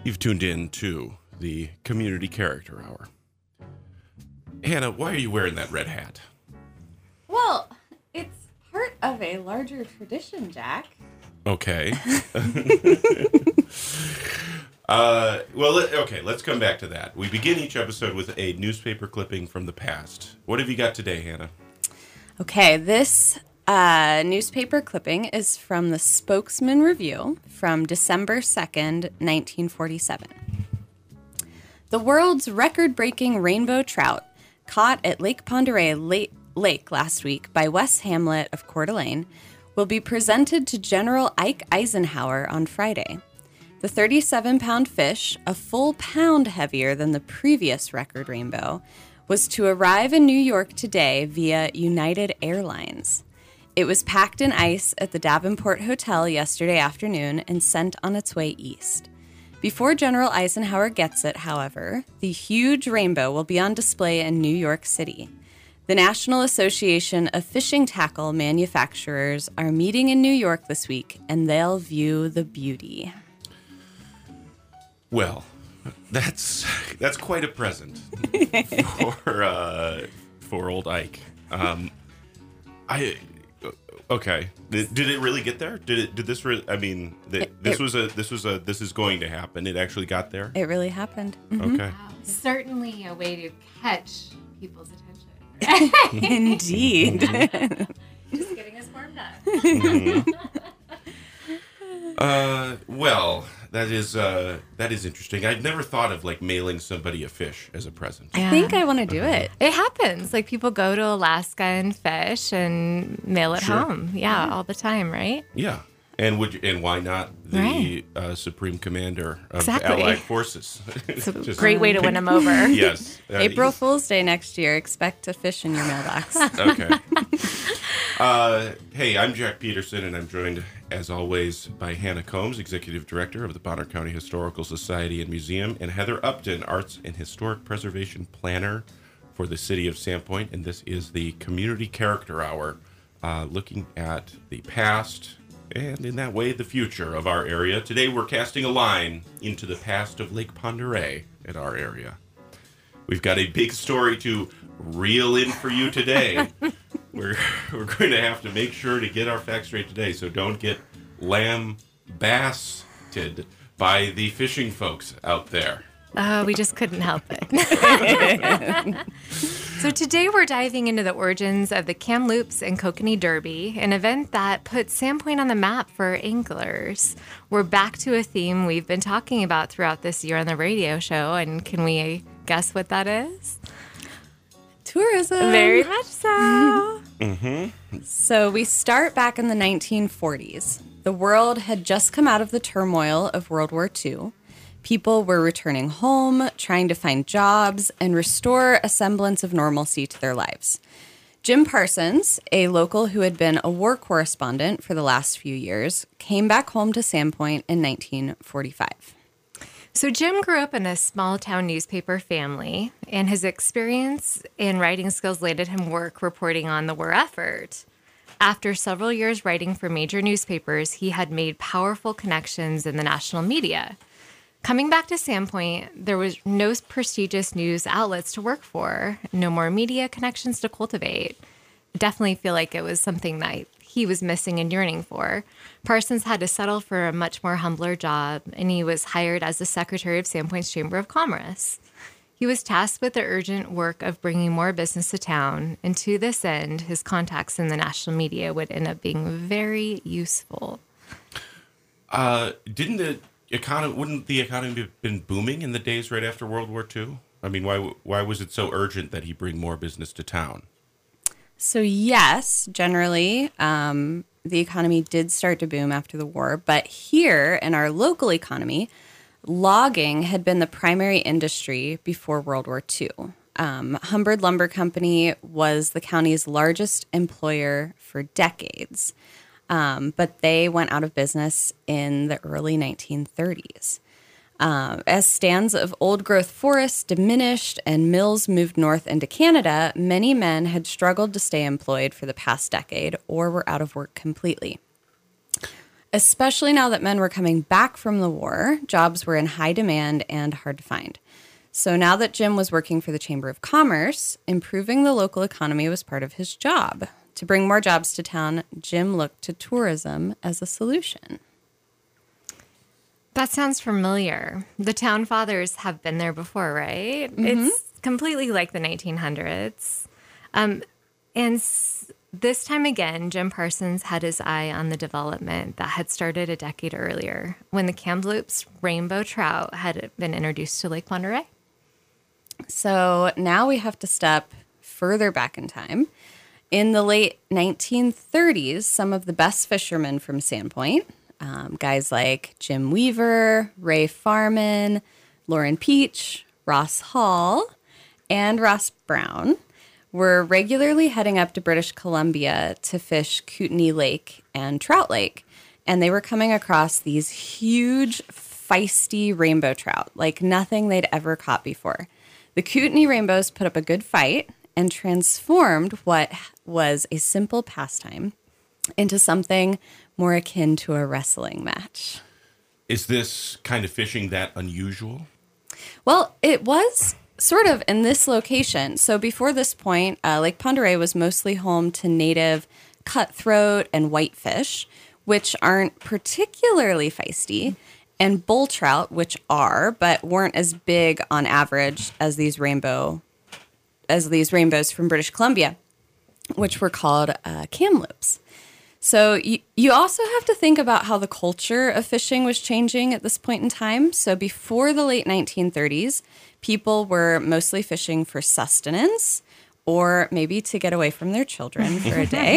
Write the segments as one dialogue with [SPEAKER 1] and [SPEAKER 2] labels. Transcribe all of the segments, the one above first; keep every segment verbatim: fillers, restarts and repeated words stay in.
[SPEAKER 1] You've tuned in to the Community Character Hour. Hannah, why are you wearing that red hat?
[SPEAKER 2] Well, it's part of a larger tradition, Jack.
[SPEAKER 1] Okay. uh, well, let, okay, let's come back to that. We begin each episode with a newspaper clipping from the past. What have you got today, Hannah?
[SPEAKER 2] Okay, this uh, newspaper clipping is from the Spokesman Review from December second, nineteen forty-seven. The world's record-breaking rainbow trout caught at Lake Pend Oreille Lake, Lake last week by Wes Hamlet of Coeur d'Alene will be presented to General Ike Eisenhower on Friday. The thirty-seven pound fish, a full pound heavier than the previous record rainbow, was to arrive in New York today via United Airlines. It was packed in ice at the Davenport Hotel yesterday afternoon and sent on its way east. Before General Eisenhower gets it, however, the huge rainbow will be on display in New York City. The National Association of Fishing Tackle Manufacturers are meeting in New York this week, and they'll view the beauty.
[SPEAKER 1] Well, that's that's quite a present for uh, for old Ike. Um, I okay. Did, did it really get there? Did it? Did this? Re- I mean, the,
[SPEAKER 2] It-
[SPEAKER 1] this
[SPEAKER 2] it-
[SPEAKER 1] was a this was a this is going to happen. It actually got there.
[SPEAKER 2] It really happened.
[SPEAKER 1] Okay.
[SPEAKER 3] Wow. Certainly a way to catch people's attention.
[SPEAKER 2] Indeed.
[SPEAKER 3] Just getting us warmed up.
[SPEAKER 1] Mhm. Uh, well, that is uh, that is interesting. I'd never thought of like mailing somebody a fish as a present.
[SPEAKER 2] I think I want to do it.
[SPEAKER 3] It happens. Like people go to Alaska and fish and mail it
[SPEAKER 1] Sure.
[SPEAKER 3] home. Yeah, all the time, right?
[SPEAKER 1] Yeah, and would you, and why not the
[SPEAKER 3] Right.
[SPEAKER 1] uh, Supreme Commander of
[SPEAKER 3] Exactly.
[SPEAKER 1] Allied Forces?
[SPEAKER 3] It's a
[SPEAKER 1] Just-
[SPEAKER 3] great way to win them over.
[SPEAKER 1] Yes. Uh,
[SPEAKER 2] April Fool's Day next year. Expect a fish in your mailbox.
[SPEAKER 1] Okay. Uh, hey, I'm Jack Peterson, and I'm joined, as always, by Hannah Combs, Executive Director of the Bonner County Historical Society and Museum, and Heather Upton, Arts and Historic Preservation Planner for the City of Sandpoint. And this is the Community Character Hour, uh, looking at the past and, in that way, the future of our area. Today, we're casting a line into the past of Lake Pend Oreille at our area. We've got a big story to reel in for you today. We're we're going to have to make sure to get our facts straight today, so don't get lambasted by the fishing folks out there.
[SPEAKER 3] Oh, we just couldn't help it. So today we're diving into the origins of the Kamloops and Kokanee Derby, an event that put Sandpoint on the map for anglers. We're back to a theme we've been talking about throughout this year on the radio show, and can we guess what that is?
[SPEAKER 2] Tourism.
[SPEAKER 3] Very much so.
[SPEAKER 1] Mm-hmm.
[SPEAKER 2] So we start back in the nineteen forties. The world had just come out of the turmoil of World War Two. People were returning home, trying to find jobs, and restore a semblance of normalcy to their lives. Jim Parsons, a local who had been a war correspondent for the last few years, came back home to Sandpoint in nineteen forty-five.
[SPEAKER 3] So Jim grew up in a small-town newspaper family, and his experience and writing skills landed him work reporting on the war effort. After several years writing for major newspapers, he had made powerful connections in the national media. Coming back to Sandpoint, there was no prestigious news outlets to work for, no more media connections to cultivate. I definitely feel like it was something that he was missing and yearning for. Parsons had to settle for a much more humbler job, and he was hired as the secretary of Sandpoint's Chamber of Commerce. He was tasked with the urgent work of bringing more business to town, and to this end, his contacts in the national media would end up being very useful.
[SPEAKER 1] Uh, didn't the economy? Wouldn't the economy have been booming in the days right after World War Two? I mean, why why was it so urgent that he bring more business to town?
[SPEAKER 2] So yes, generally, um, the economy did start to boom after the war. But here in our local economy, logging had been the primary industry before World War Two. Um, Humbird Lumber Company was the county's largest employer for decades, um, but they went out of business in the early nineteen thirties. Um, as stands of old-growth forests diminished and mills moved north into Canada, many men had struggled to stay employed for the past decade or were out of work completely. Especially now that men were coming back from the war, jobs were in high demand and hard to find. So now that Jim was working for the Chamber of Commerce, improving the local economy was part of his job. To bring more jobs to town, Jim looked to tourism as a solution.
[SPEAKER 3] That sounds familiar. The town fathers have been there before, right? Mm-hmm. It's completely like the nineteen hundreds. Um, and s- this time again, Jim Parsons had his eye on the development that had started a decade earlier when the Kamloops rainbow trout had been introduced to Lake Pend Oreille.
[SPEAKER 2] So now we have to step further back in time. In the late nineteen thirties, some of the best fishermen from Sandpoint, um, guys like Jim Weaver, Ray Farman, Lauren Peach, Ross Hall, and Ross Brown, were regularly heading up to British Columbia to fish Kootenay Lake and Trout Lake. And they were coming across these huge, feisty rainbow trout, like nothing they'd ever caught before. The Kootenay rainbows put up a good fight and transformed what was a simple pastime into something more akin to a wrestling match.
[SPEAKER 1] Is this kind of fishing that unusual?
[SPEAKER 2] Well, it was sort of in this location. So before this point, uh, Lake Pend Oreille was mostly home to native cutthroat and whitefish, which aren't particularly feisty, and bull trout, which are, but weren't as big on average as these rainbow, as these rainbows from British Columbia, which were called uh, Kamloops. So you, you also have to think about how the culture of fishing was changing at this point in time. So before the late nineteen thirties, people were mostly fishing for sustenance or maybe to get away from their children for a day.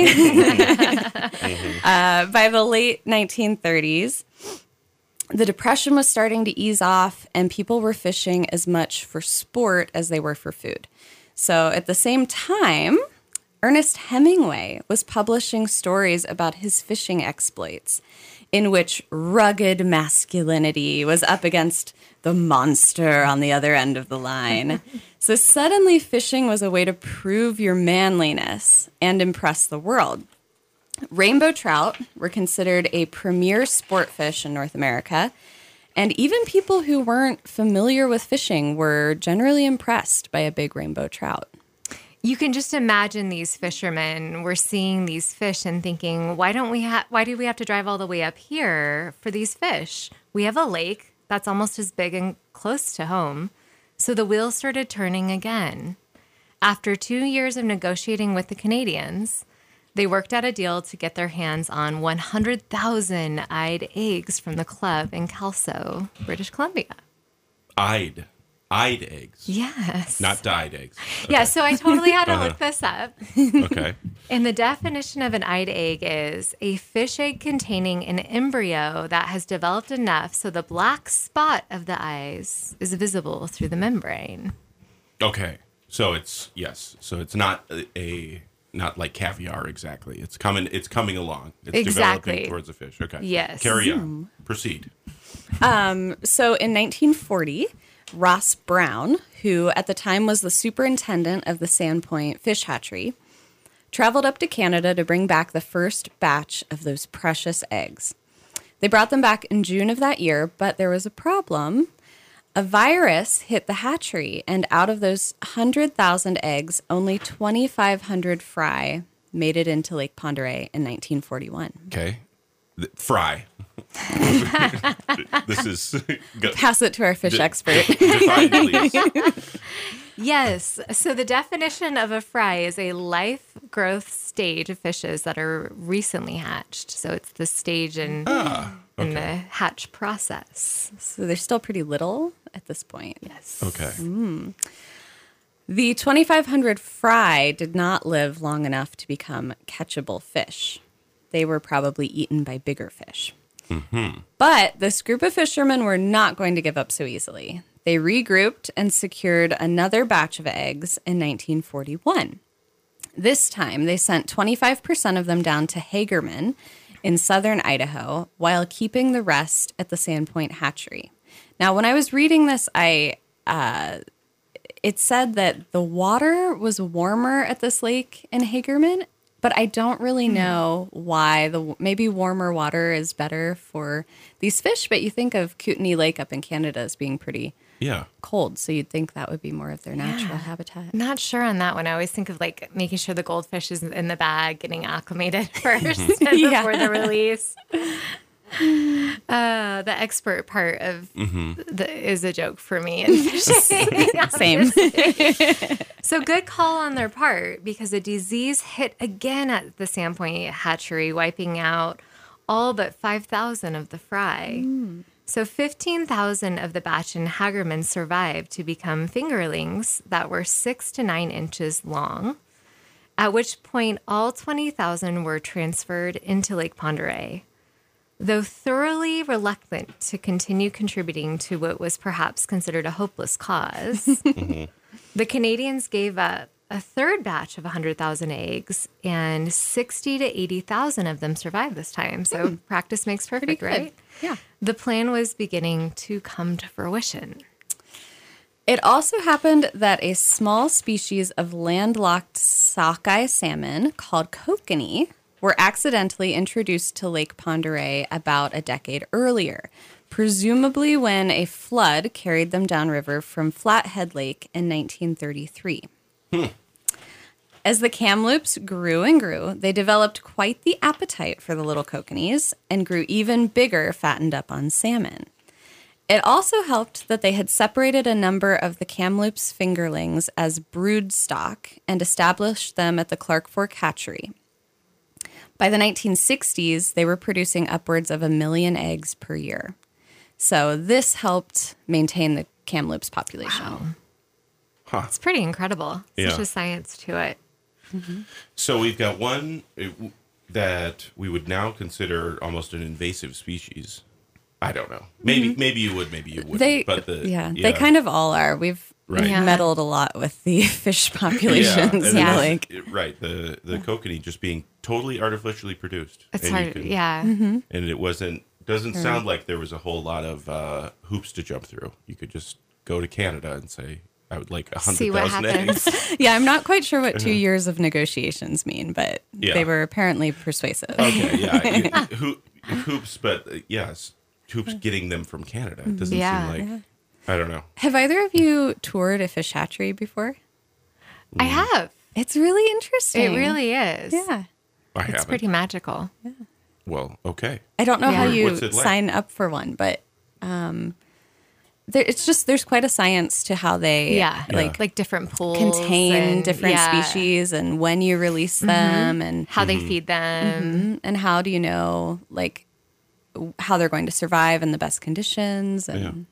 [SPEAKER 2] uh, by the late nineteen thirties, the Depression was starting to ease off and people were fishing as much for sport as they were for food. So at the same time, Ernest Hemingway was publishing stories about his fishing exploits, in which rugged masculinity was up against the monster on the other end of the line. So suddenly fishing was a way to prove your manliness and impress the world. Rainbow trout were considered a premier sport fish in North America, and even people who weren't familiar with fishing were generally impressed by a big rainbow trout.
[SPEAKER 3] You can just imagine these fishermen were seeing these fish and thinking, why don't we have, why do we have to drive all the way up here for these fish? We have a lake that's almost as big and close to home. So the wheels started turning again. After two years of negotiating with the Canadians, they worked out a deal to get their hands on one hundred thousand eyed eggs from the club in Kelso, British Columbia.
[SPEAKER 1] Eyed. Eyed eggs.
[SPEAKER 3] Yes.
[SPEAKER 1] Not dyed eggs. Okay.
[SPEAKER 3] Yeah, so I totally had to
[SPEAKER 1] Uh-huh.
[SPEAKER 3] look this up.
[SPEAKER 1] Okay.
[SPEAKER 3] And the definition of an eyed egg is a fish egg containing an embryo that has developed enough so the black spot of the eyes is visible through the membrane.
[SPEAKER 1] Okay. So it's, yes. So it's not a, a not like caviar exactly. It's coming it's coming along. It's
[SPEAKER 3] Exactly.
[SPEAKER 1] developing towards a fish. Okay.
[SPEAKER 3] Yes.
[SPEAKER 1] Carry on. Proceed.
[SPEAKER 2] So in nineteen forty, Ross Brown, who at the time was the superintendent of the Sandpoint Fish Hatchery, traveled up to Canada to bring back the first batch of those precious eggs. They brought them back in June of that year, but there was a problem. A virus hit the hatchery, and out of those one hundred thousand eggs, only twenty-five hundred fry made it into Lake Pend Oreille in nineteen forty-one.
[SPEAKER 1] Okay. Th- Fry. This is go,
[SPEAKER 2] Pass it to our fish
[SPEAKER 1] De-
[SPEAKER 2] expert.
[SPEAKER 1] define, please.
[SPEAKER 3] Yes. So the definition of a fry is a life growth stage of fishes that are recently hatched. So it's the stage in,
[SPEAKER 1] Ah,
[SPEAKER 3] in the
[SPEAKER 1] okay.
[SPEAKER 3] hatch process.
[SPEAKER 2] So they're still pretty little at this point.
[SPEAKER 3] Yes.
[SPEAKER 1] Okay.
[SPEAKER 2] The twenty-five hundred fry did not live long enough to become catchable fish. They were probably eaten by bigger fish.
[SPEAKER 1] Mm-hmm.
[SPEAKER 2] But this group of fishermen were not going to give up so easily. They regrouped and secured another batch of eggs in nineteen forty-one. This time, they sent twenty-five percent of them down to Hagerman in southern Idaho while keeping the rest at the Sandpoint Hatchery. Now, when I was reading this, I uh, it said that the water was warmer at this lake in Hagerman, but I don't really know why. The maybe warmer water is better for these fish, but you think of Kootenay Lake up in Canada as being pretty
[SPEAKER 1] Yeah.
[SPEAKER 2] cold, so you'd think that would be more of their natural habitat.
[SPEAKER 3] Not sure on that one. I always think of like making sure the goldfish is in the bag, getting acclimated first
[SPEAKER 2] Yeah.
[SPEAKER 3] before the release. Uh, the expert part of the, is a joke for me in fishing.
[SPEAKER 2] Same.
[SPEAKER 3] So good call on their part, because a disease hit again at the Sandpoint hatchery, wiping out all but five thousand of the fry. Mm. So fifteen thousand of the Batch and Hagerman survived to become fingerlings that were six to nine inches long, at which point all twenty thousand were transferred into Lake Pend Oreille. Though thoroughly reluctant to continue contributing to what was perhaps considered a hopeless cause, mm-hmm. the Canadians gave up a third batch of one hundred thousand eggs, and sixty to eighty thousand of them survived this time. So mm. practice makes perfect, right?
[SPEAKER 2] Yeah.
[SPEAKER 3] The plan was beginning to come to fruition.
[SPEAKER 2] It also happened that a small species of landlocked sockeye salmon called kokanee were accidentally introduced to Lake Pend Oreille about a decade earlier, presumably when a flood carried them downriver from Flathead Lake in nineteen thirty-three. Hmm. As the Kamloops grew and grew, they developed quite the appetite for the little kokanees and grew even bigger, fattened up on salmon. It also helped that they had separated a number of the Kamloops fingerlings as brood stock and established them at the Clark Fork hatchery. By the nineteen sixties, they were producing upwards of a million eggs per year. So this helped maintain the Kamloops population.
[SPEAKER 3] Wow.
[SPEAKER 1] Huh.
[SPEAKER 3] It's pretty incredible.
[SPEAKER 1] Yeah.
[SPEAKER 3] Such a science to it.
[SPEAKER 2] Mm-hmm.
[SPEAKER 1] So we've got one uh, that we would now consider almost an invasive species. I don't know. Maybe
[SPEAKER 2] Mm-hmm.
[SPEAKER 1] maybe you would, maybe you wouldn't.
[SPEAKER 2] They,
[SPEAKER 1] but the,
[SPEAKER 2] yeah, they kind of all are. We've
[SPEAKER 1] Right.
[SPEAKER 3] Yeah.
[SPEAKER 2] meddled a lot with the fish populations
[SPEAKER 1] and
[SPEAKER 2] in the
[SPEAKER 3] Yeah.
[SPEAKER 2] lake.
[SPEAKER 1] it's- Right. The the kokanee just being totally artificially produced.
[SPEAKER 3] It's
[SPEAKER 1] And you
[SPEAKER 3] hard.
[SPEAKER 1] can-
[SPEAKER 3] Yeah.
[SPEAKER 2] Mm-hmm.
[SPEAKER 1] And it wasn't doesn't sound like there was a whole lot of uh, hoops to jump through. You could just go to Canada and say, I would like a
[SPEAKER 3] See
[SPEAKER 1] hundred
[SPEAKER 3] what
[SPEAKER 1] thousand
[SPEAKER 3] happens.
[SPEAKER 1] eggs.
[SPEAKER 2] Yeah, I'm not quite sure what two years of negotiations mean, but
[SPEAKER 1] Yeah.
[SPEAKER 2] they were apparently persuasive.
[SPEAKER 1] Okay, yeah. You- ho- hoops, but uh, yes, hoops getting them from Canada. It doesn't
[SPEAKER 3] Yeah.
[SPEAKER 1] seem like I don't know.
[SPEAKER 2] Have either of you toured a fish hatchery before?
[SPEAKER 3] I have.
[SPEAKER 2] It's really interesting.
[SPEAKER 3] It really is.
[SPEAKER 2] Yeah.
[SPEAKER 1] I
[SPEAKER 3] It's
[SPEAKER 1] haven't.
[SPEAKER 3] pretty magical.
[SPEAKER 1] Well, okay.
[SPEAKER 2] I don't know how
[SPEAKER 3] Yeah.
[SPEAKER 2] you
[SPEAKER 1] What's it like?
[SPEAKER 2] sign up for one, but um, there, it's just there's quite a science to how they
[SPEAKER 3] Yeah.
[SPEAKER 2] like
[SPEAKER 3] Like different pools.
[SPEAKER 2] contain
[SPEAKER 3] and-
[SPEAKER 2] different
[SPEAKER 3] yeah,
[SPEAKER 2] species and when you release them and
[SPEAKER 3] How they feed them.
[SPEAKER 2] and how do you know like w- how they're going to survive in the best conditions and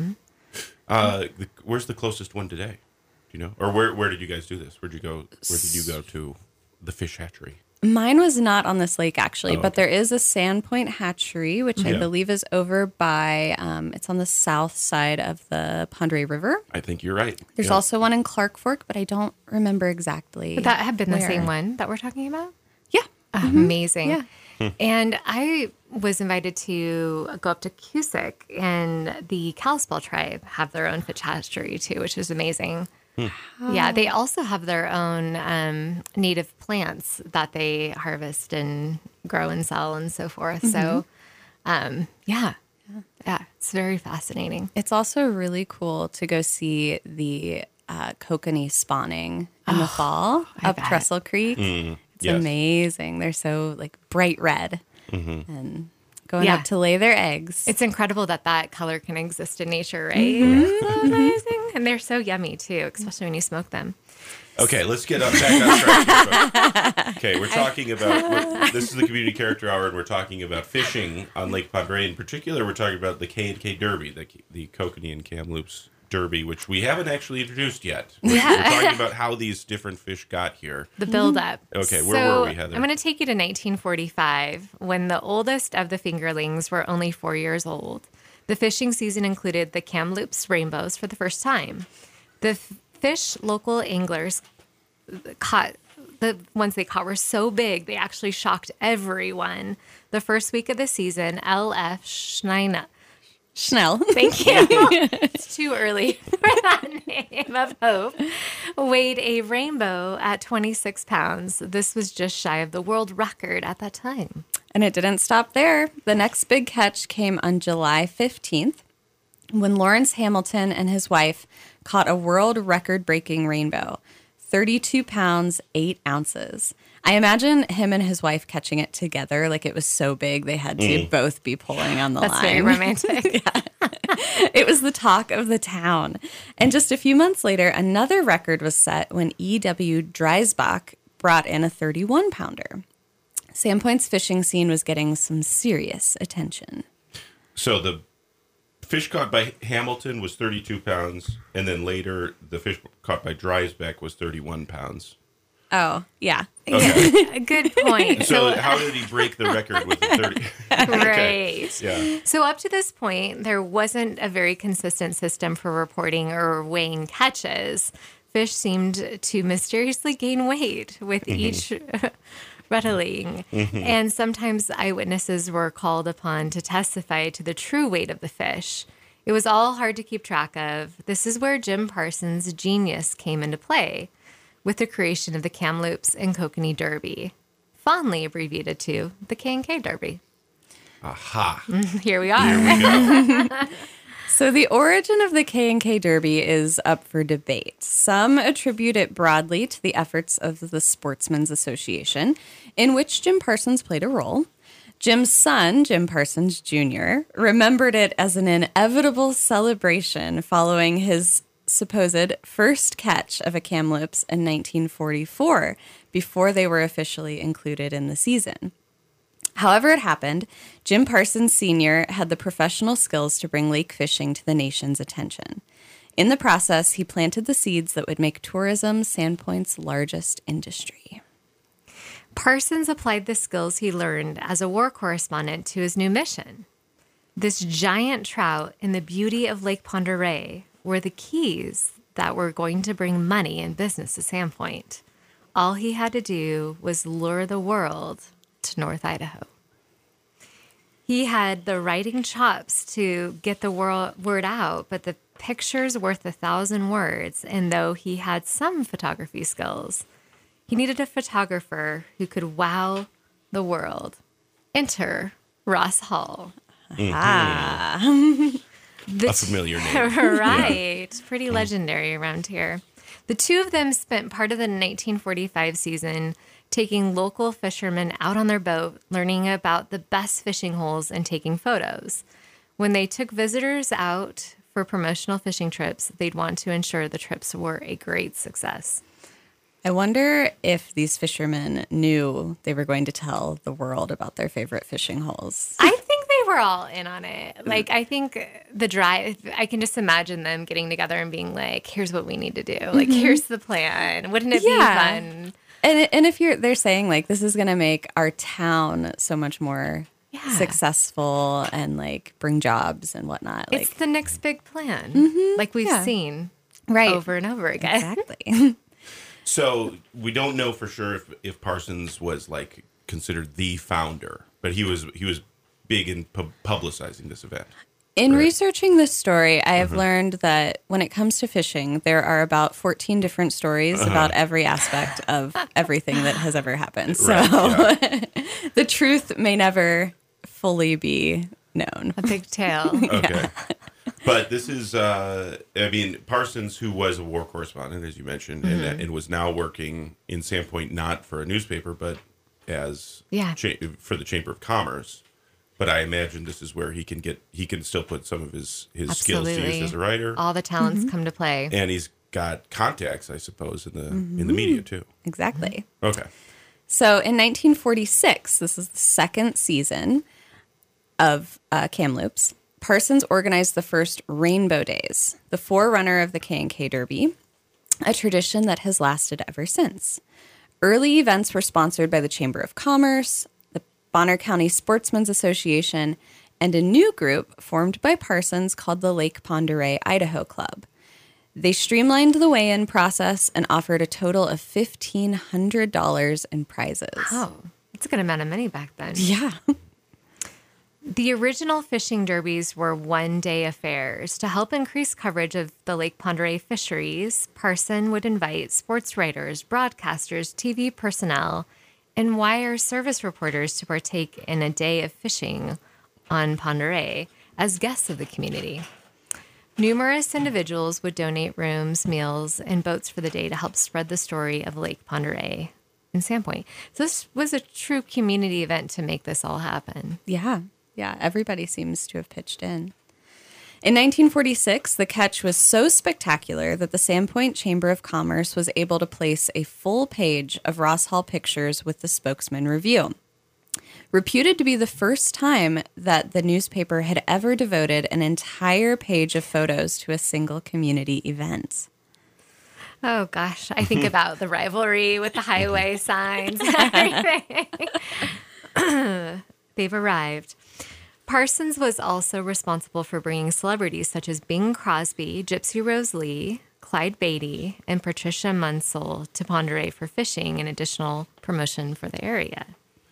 [SPEAKER 1] Uh, the, where's the closest one today? Do you know? Or where where did you guys do this? Where'd you go? Where did you go to the fish hatchery?
[SPEAKER 2] Mine was not on this lake actually,
[SPEAKER 1] Oh,
[SPEAKER 2] but
[SPEAKER 1] okay.
[SPEAKER 2] there is a Sandpoint hatchery, which I
[SPEAKER 1] Yeah.
[SPEAKER 2] believe is over by, um, it's on the south side of the Pend Oreille River.
[SPEAKER 1] I think you're right.
[SPEAKER 2] There's
[SPEAKER 1] Yeah.
[SPEAKER 2] also one in Clark Fork, but I don't remember exactly.
[SPEAKER 3] Would that have been the
[SPEAKER 2] where.
[SPEAKER 3] same one that we're talking about?
[SPEAKER 2] Yeah.
[SPEAKER 3] Amazing.
[SPEAKER 2] Yeah.
[SPEAKER 3] And I was invited to go up to Cusick, and the Kalispel tribe have their own fish hatchery too, which is amazing. Yeah, they also have their own um, native plants that they harvest and grow and sell and so forth. So, um, yeah. yeah, it's very fascinating.
[SPEAKER 2] It's also really cool to go see the uh, kokanee spawning in the fall
[SPEAKER 3] I
[SPEAKER 2] up
[SPEAKER 3] bet.
[SPEAKER 2] Trestle Creek.
[SPEAKER 1] Mm,
[SPEAKER 2] It's
[SPEAKER 1] yes.
[SPEAKER 2] amazing. They're so like bright red and going
[SPEAKER 3] Yeah.
[SPEAKER 2] up to lay their eggs.
[SPEAKER 3] It's incredible that that color can exist in nature, right? It's so amazing. And they're so yummy too, especially when you smoke them.
[SPEAKER 1] Okay, let's get up back on track. here, folks. Okay, we're talking about we're, this is the community character hour, and we're talking about fishing on Lake Pend Oreille. In particular, we're talking about the K and K Derby, the the Kokanee and Kamloops Derby, which we haven't actually introduced yet. We're,
[SPEAKER 3] Yeah.
[SPEAKER 1] we're talking about how these different fish got here.
[SPEAKER 3] The build up.
[SPEAKER 1] Okay, where
[SPEAKER 3] so
[SPEAKER 1] were we, Heather?
[SPEAKER 3] I'm going to take you to nineteen forty-five when the oldest of the fingerlings were only four years old. The fishing season included the Kamloops rainbows for the first time. The f- fish local anglers caught, the ones they caught were so big, they actually shocked everyone. The first week of the season, L F Schneina,
[SPEAKER 2] Schnell.
[SPEAKER 3] Thank you. It's too early for that name of Hope. Weighed a rainbow at twenty-six pounds. This was just shy of the world record at that time.
[SPEAKER 2] And it didn't stop there. The next big catch came on July fifteenth when Lawrence Hamilton and his wife caught a world record-breaking rainbow, thirty-two pounds, eight ounces. I imagine him and his wife catching it together. Like it was so big, they had to
[SPEAKER 1] Mm.
[SPEAKER 2] both be pulling on the
[SPEAKER 3] That's
[SPEAKER 2] line.
[SPEAKER 3] very romantic.
[SPEAKER 2] Yeah. It was the talk of the town. And just a few months later, another record was set when E W Dreisbach brought in a thirty-one pounder. Sandpoint's fishing scene was getting some serious attention.
[SPEAKER 1] So the fish caught by Hamilton was thirty-two pounds, and then later the fish caught by Dreisbach was thirty-one pounds.
[SPEAKER 2] Oh, yeah.
[SPEAKER 1] Okay.
[SPEAKER 3] Good point.
[SPEAKER 1] So how did he break the record with the thirty?
[SPEAKER 3] Great.
[SPEAKER 1] Yeah.
[SPEAKER 3] So up to this point, there wasn't a very consistent system for reporting or weighing catches. Fish seemed to mysteriously gain weight with each rattling. And sometimes eyewitnesses were called upon to testify to the true weight of the fish. It was all hard to keep track of. This is where Jim Parsons' genius came into play with the creation of the Kamloops and Kokanee Derby, fondly abbreviated to the K and K Derby.
[SPEAKER 1] Aha.
[SPEAKER 3] Here we are.
[SPEAKER 1] Here we go.
[SPEAKER 2] So the origin of the K and K Derby is up for debate. Some attribute it broadly to the efforts of the Sportsmen's Association, in which Jim Parsons played a role. Jim's son, Jim Parsons Junior, remembered it as an inevitable celebration following his supposed first catch of a Kamloops in nineteen forty-four, before they were officially included in the season. However it happened, Jim Parsons Senior had the professional skills to bring lake fishing to the nation's attention. In the process, he planted the seeds that would make tourism Sandpoint's largest industry.
[SPEAKER 3] Parsons applied the skills he learned as a war correspondent to his new mission. This giant trout and the beauty of Lake Pend Oreille were the keys that were going to bring money and business to Sandpoint. All he had to do was lure the world to North Idaho. He had the writing chops to get the wor- word out, but the picture's worth a thousand words, and though he had some photography skills, he needed a photographer who could wow the world. Enter Ross Hall.
[SPEAKER 2] Ah.
[SPEAKER 3] The
[SPEAKER 1] A familiar name.
[SPEAKER 3] right. Pretty legendary around here. The two of them spent part of the nineteen forty-five season taking local fishermen out on their boat, learning about the best fishing holes and taking photos. When they took visitors out for promotional fishing trips, they'd want to ensure the trips were a great success.
[SPEAKER 2] I wonder if these fishermen knew they were going to tell the world about their favorite fishing holes.
[SPEAKER 3] I think they were all in on it. Like, I think the drive, I can just imagine them getting together and being like, here's what we need to do. Like, here's the plan. Wouldn't it
[SPEAKER 2] Yeah.
[SPEAKER 3] be fun?
[SPEAKER 2] And and if you're they're saying like this is going to make our town so much more
[SPEAKER 3] Yeah.
[SPEAKER 2] successful and like bring jobs and whatnot. Like
[SPEAKER 3] It's the next big plan, like we've
[SPEAKER 2] Yeah.
[SPEAKER 3] seen
[SPEAKER 2] right.
[SPEAKER 3] over and over again.
[SPEAKER 2] Exactly.
[SPEAKER 1] So we don't know for sure if, if Parsons was like considered the founder, but he was he was big in pub- publicizing this event.
[SPEAKER 2] In
[SPEAKER 1] Right.
[SPEAKER 2] researching this story, I have learned that when it comes to fishing, there are about fourteen different stories about every aspect of everything that has ever happened. So
[SPEAKER 1] Right, yeah.
[SPEAKER 2] the truth may never fully be known.
[SPEAKER 3] A big tail.
[SPEAKER 1] Okay. But this is, uh, I mean, Parsons, who was a war correspondent, as you mentioned, and, and was now working in Sandpoint, not for a newspaper, but as
[SPEAKER 3] Yeah.
[SPEAKER 1] cha- for the Chamber of Commerce. But I imagine this is where he can get, he can still put some of his, his skills to
[SPEAKER 3] Absolutely.
[SPEAKER 1] use as a writer.
[SPEAKER 3] All the talents come to play.
[SPEAKER 1] And he's got contacts, I suppose, in the in the media, too.
[SPEAKER 2] Exactly.
[SPEAKER 1] Okay.
[SPEAKER 2] So in nineteen forty-six, this is the second season of uh, Kamloops, Parsons organized the first Rainbow Days, the forerunner of the K and K Derby, a tradition that has lasted ever since. Early events were sponsored by the Chamber of Commerce, the Bonner County Sportsmen's Association, and a new group formed by Parsons called the Lake Pend Oreille Idaho Club. They streamlined the weigh-in process and offered a total of fifteen hundred dollars in prizes.
[SPEAKER 3] Oh, it's a good amount of money back then.
[SPEAKER 2] Yeah.
[SPEAKER 3] The original fishing derbies were one-day affairs. To help increase coverage of the Lake Pend Oreille fisheries, Parson would invite sports writers, broadcasters, T V personnel, and wire service reporters to partake in a day of fishing on Pend Oreille as guests of the community. Numerous individuals would donate rooms, meals, and boats for the day to help spread the story of Lake Pend Oreille in Sandpoint. So this was a true community event to make this all happen.
[SPEAKER 2] Yeah. Yeah, everybody seems to have pitched in. In nineteen forty-six, the catch was so spectacular that the Sandpoint Chamber of Commerce was able to place a full page of Ross Hall pictures with the Spokesman Review. Reputed to be the first time that the newspaper had ever devoted an entire page of photos to a single community event.
[SPEAKER 3] Oh, gosh. I think about the rivalry with the highway signs and everything. They've arrived. Parsons was also responsible for bringing celebrities such as Bing Crosby, Gypsy Rose Lee, Clyde Beatty, and Patricia Munsell to Pend Oreille for fishing and additional promotion for the area.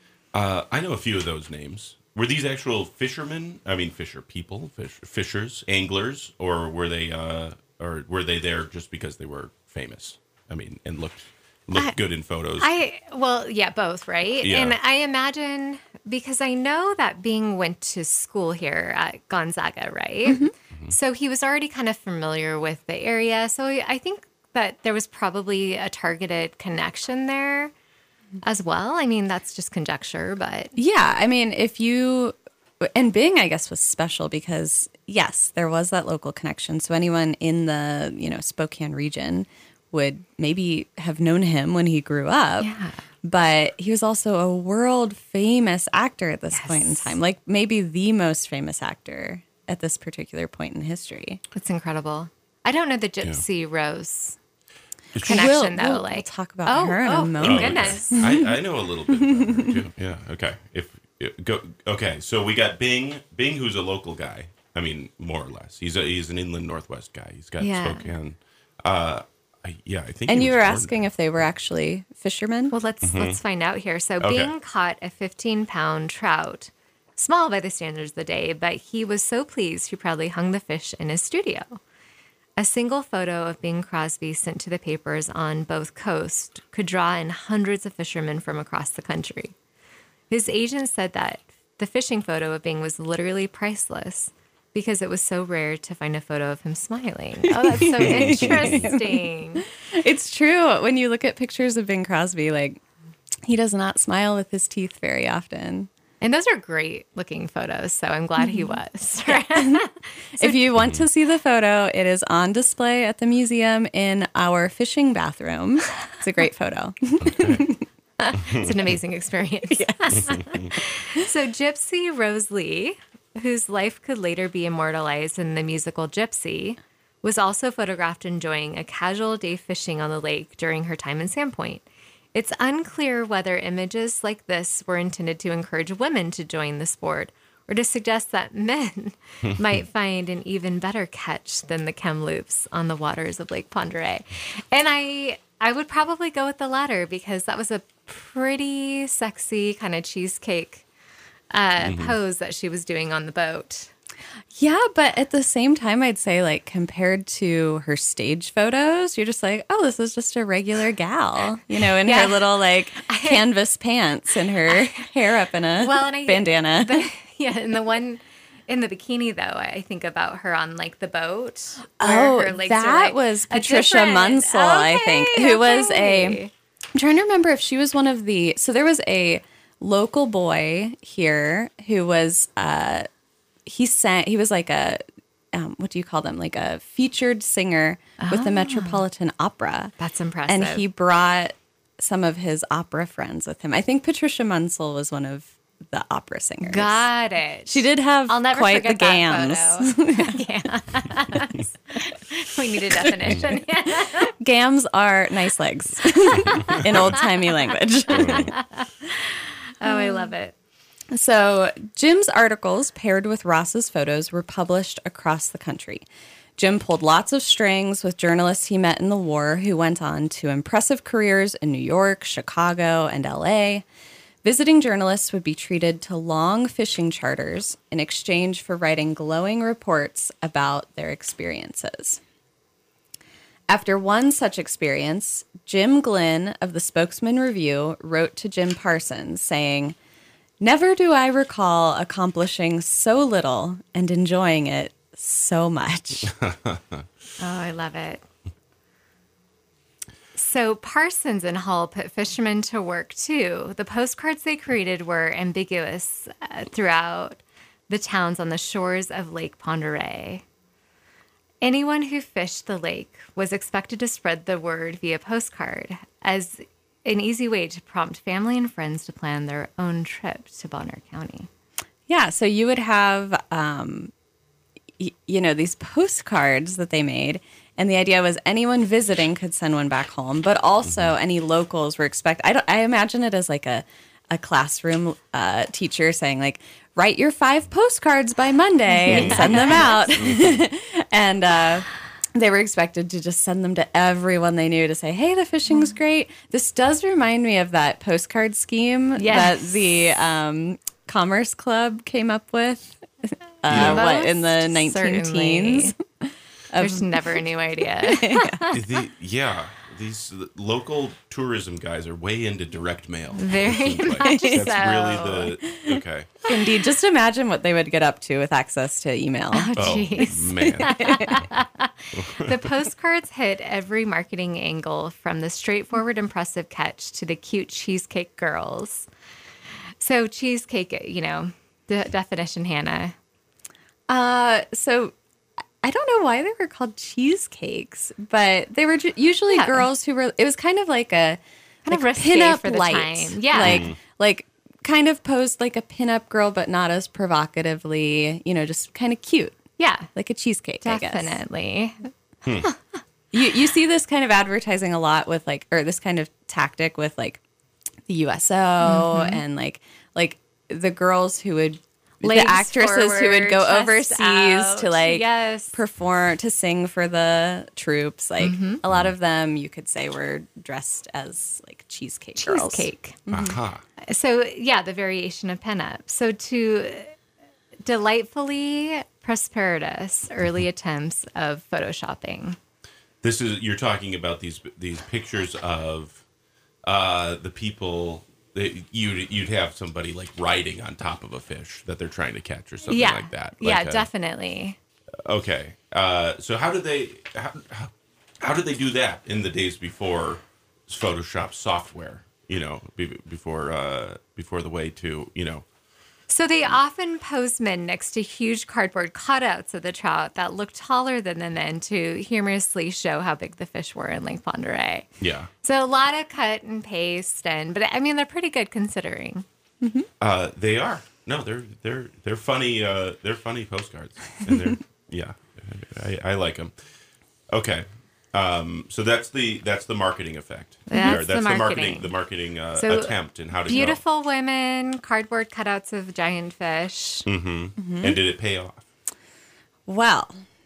[SPEAKER 1] Uh, I know a few of those names. Were these actual fishermen? I mean, fisher people, fish, fishers, anglers, or were they, uh, or were they there just because they were famous? I mean, and looked looked I, good in photos.
[SPEAKER 3] I well, yeah, both, right?
[SPEAKER 1] Yeah.
[SPEAKER 3] And I imagine because I know that Bing went to school here at Gonzaga, right? Mm-hmm. Mm-hmm. So he was already kind of familiar with the area. So I think that there was probably a targeted connection there as well. I mean, that's just conjecture, but
[SPEAKER 2] yeah, I mean, if you and Bing, I guess, was special because yes, there was that local connection. So anyone in the, you know, Spokane region would maybe have known him when he grew up.
[SPEAKER 3] Yeah.
[SPEAKER 2] But he was also a world famous actor at this
[SPEAKER 3] yes.
[SPEAKER 2] point in time, like maybe the most famous actor at this particular point in history.
[SPEAKER 3] That's incredible. I don't know the Gypsy yeah. Rose
[SPEAKER 1] It's
[SPEAKER 3] connection,
[SPEAKER 2] we'll,
[SPEAKER 3] though.
[SPEAKER 2] We'll,
[SPEAKER 3] like,
[SPEAKER 2] we'll talk about
[SPEAKER 3] oh,
[SPEAKER 2] her in
[SPEAKER 3] oh,
[SPEAKER 2] a moment.
[SPEAKER 3] Oh, goodness.
[SPEAKER 1] I, I know a little bit about her, too. Yeah, okay. If go Okay, so we got Bing, Bing, who's a local guy. I mean, more or less. He's a, he's an inland Northwest guy. He's got
[SPEAKER 3] yeah.
[SPEAKER 1] Spokane. Uh, I, yeah, I think.
[SPEAKER 2] And
[SPEAKER 1] he
[SPEAKER 2] you were
[SPEAKER 1] was born
[SPEAKER 2] asking
[SPEAKER 1] there.
[SPEAKER 2] if they were actually fishermen?
[SPEAKER 3] Well, let's mm-hmm. let's find out here. So
[SPEAKER 1] okay.
[SPEAKER 3] Bing caught a fifteen-pound trout, small by the standards of the day, but he was so pleased he proudly hung the fish in his studio. A single photo of Bing Crosby sent to the papers on both coasts could draw in hundreds of fishermen from across the country. His agent said that the fishing photo of Bing was literally priceless because it was so rare to find a photo of him smiling. Oh, that's so interesting.
[SPEAKER 2] It's true. When you look at pictures of Bing Crosby, like, he does not smile with his teeth very often.
[SPEAKER 3] And those are great looking photos, so I'm glad he was.
[SPEAKER 2] so, if you want to see the photo, it is on display at the museum in our fishing bathroom. It's a great photo.
[SPEAKER 1] Okay.
[SPEAKER 3] It's an amazing experience.
[SPEAKER 2] Yes.
[SPEAKER 3] So Gypsy Rose Lee, whose life could later be immortalized in the musical Gypsy, was also photographed enjoying a casual day fishing on the lake during her time in Sandpoint. It's unclear whether images like this were intended to encourage women to join the sport or to suggest that men might find an even better catch than the Kamloops on the waters of Lake Pend Oreille. And I I would probably go with the latter because that was a pretty sexy kind of cheesecake uh, mm-hmm. pose that she was doing on the boat.
[SPEAKER 2] Yeah, but at the same time, I'd say, like, compared to her stage photos, you're just like, oh, this is just a regular gal, you know, in yeah. her little, like, canvas pants and her hair up in a well, and I, bandana.
[SPEAKER 3] The, yeah, and the one in the bikini, though, I think about her on, like, the boat.
[SPEAKER 2] Oh,
[SPEAKER 3] her legs
[SPEAKER 2] that
[SPEAKER 3] are, like,
[SPEAKER 2] was Patricia Munsell, okay, I think, who okay. was a, I'm trying to remember if she was one of the, so there was a local boy here who was, uh, he sang, he was like a, um, what do you call them? Like a featured singer oh. with the Metropolitan Opera.
[SPEAKER 3] That's impressive.
[SPEAKER 2] And he brought some of his opera friends with him. I think Patricia Munsell was one of the opera singers.
[SPEAKER 3] Got it.
[SPEAKER 2] She did have
[SPEAKER 3] I'll never
[SPEAKER 2] quite the gams.
[SPEAKER 3] Gams. We need a definition.
[SPEAKER 2] Gams are nice legs in old-timey language.
[SPEAKER 3] Oh, I love it.
[SPEAKER 2] So Jim's articles paired with Ross's photos were published across the country. Jim pulled lots of strings with journalists he met in the war who went on to impressive careers in New York, Chicago, and L A. Visiting journalists would be treated to long fishing charters in exchange for writing glowing reports about their experiences. After one such experience, Jim Glynn of the Spokesman Review wrote to Jim Parsons saying, "Never do I recall accomplishing so little and enjoying it so much."
[SPEAKER 3] Oh, I love it. So Parsons and Hull put fishermen to work, too. The postcards they created were ambiguous uh, throughout the towns on the shores of Lake Pend Oreille. Anyone who fished the lake was expected to spread the word via postcard as an easy way to prompt family and friends to plan their own trip to Bonner County.
[SPEAKER 2] Yeah, so you would have, um, y- you know, these postcards that they made. And the idea was anyone visiting could send one back home, but also any locals were expected. I don't. I imagine it as like a, a classroom uh, teacher saying like, write your five postcards by Monday and send them out. and uh, they were expected to just send them to everyone they knew to say, hey, the fishing's great. This does remind me of that postcard scheme
[SPEAKER 3] Yes.
[SPEAKER 2] that the um, Commerce Club came up with uh,
[SPEAKER 3] Yeah.
[SPEAKER 2] what, in the
[SPEAKER 3] Most
[SPEAKER 2] nineteen teens.
[SPEAKER 3] There's never a new idea.
[SPEAKER 1] The, yeah, these local tourism guys are way into direct mail.
[SPEAKER 3] Very
[SPEAKER 1] It seems
[SPEAKER 3] much
[SPEAKER 1] That's
[SPEAKER 3] so.
[SPEAKER 1] really the okay.
[SPEAKER 2] Indeed. Just imagine what they would get up to with access to email.
[SPEAKER 3] Oh,
[SPEAKER 1] Oh
[SPEAKER 3] jeez.
[SPEAKER 1] man,
[SPEAKER 3] The postcards hit every marketing angle from the straightforward, impressive catch to the cute cheesecake girls. So cheesecake, you know, the definition, Hannah.
[SPEAKER 2] Uh, so I don't know why they were called cheesecakes, but they were ju- usually
[SPEAKER 3] Yeah.
[SPEAKER 2] girls who were, it was kind of like a,
[SPEAKER 3] Kind of
[SPEAKER 2] like
[SPEAKER 3] risque
[SPEAKER 2] pinup
[SPEAKER 3] for the
[SPEAKER 2] light.
[SPEAKER 3] time. Yeah.
[SPEAKER 2] Like, like kind of posed like a pinup girl, but not as provocatively, you know, just kind of cute,
[SPEAKER 3] Yeah,
[SPEAKER 2] like a cheesecake, I guess.
[SPEAKER 3] definitely.
[SPEAKER 2] You, you see this kind of advertising a lot with like, or this kind of tactic with like the U S O
[SPEAKER 3] Mm-hmm.
[SPEAKER 2] and like, like the girls who would,
[SPEAKER 3] Legs
[SPEAKER 2] the actresses who would go
[SPEAKER 3] forward, chest
[SPEAKER 2] overseas
[SPEAKER 3] out.
[SPEAKER 2] to like
[SPEAKER 3] Yes.
[SPEAKER 2] perform, to sing for the troops. Like
[SPEAKER 3] Mm-hmm.
[SPEAKER 2] a lot of them you could say were dressed as like cheesecake girls.
[SPEAKER 3] Cheesecake.
[SPEAKER 1] aha.
[SPEAKER 3] So, yeah, the variation of pinup. So, to delightfully prosperous early attempts of photoshopping.
[SPEAKER 1] This is you're talking about these these pictures of uh, the people. That you'd you'd have somebody like riding on top of a fish that they're trying to catch or something
[SPEAKER 3] yeah.
[SPEAKER 1] like that.
[SPEAKER 3] yeah,
[SPEAKER 1] Like a-
[SPEAKER 3] definitely.
[SPEAKER 1] Okay. Uh, so how did they how, how, how did they do that in the days before Photoshop software? You know, be, before uh, before the way to you know.
[SPEAKER 3] So they often posed men next to huge cardboard cutouts of the trout that looked taller than the men to humorously show how big the fish were in Lake Pend Oreille.
[SPEAKER 1] Yeah.
[SPEAKER 3] So a lot of cut and paste, and but I mean they're pretty good considering.
[SPEAKER 1] Uh, they are. No, they're they're they're funny. Uh, they're funny postcards, and they're yeah, I, I like them. Okay, um, so that's the that's the marketing effect.
[SPEAKER 3] That's
[SPEAKER 1] Or
[SPEAKER 3] the
[SPEAKER 1] marketing
[SPEAKER 3] marketing.
[SPEAKER 1] the marketing uh,
[SPEAKER 3] So,
[SPEAKER 1] attempt and how to
[SPEAKER 3] Beautiful women, cardboard cutouts of giant fish.
[SPEAKER 1] go. Mm-hmm. And did it pay off?
[SPEAKER 2] Well,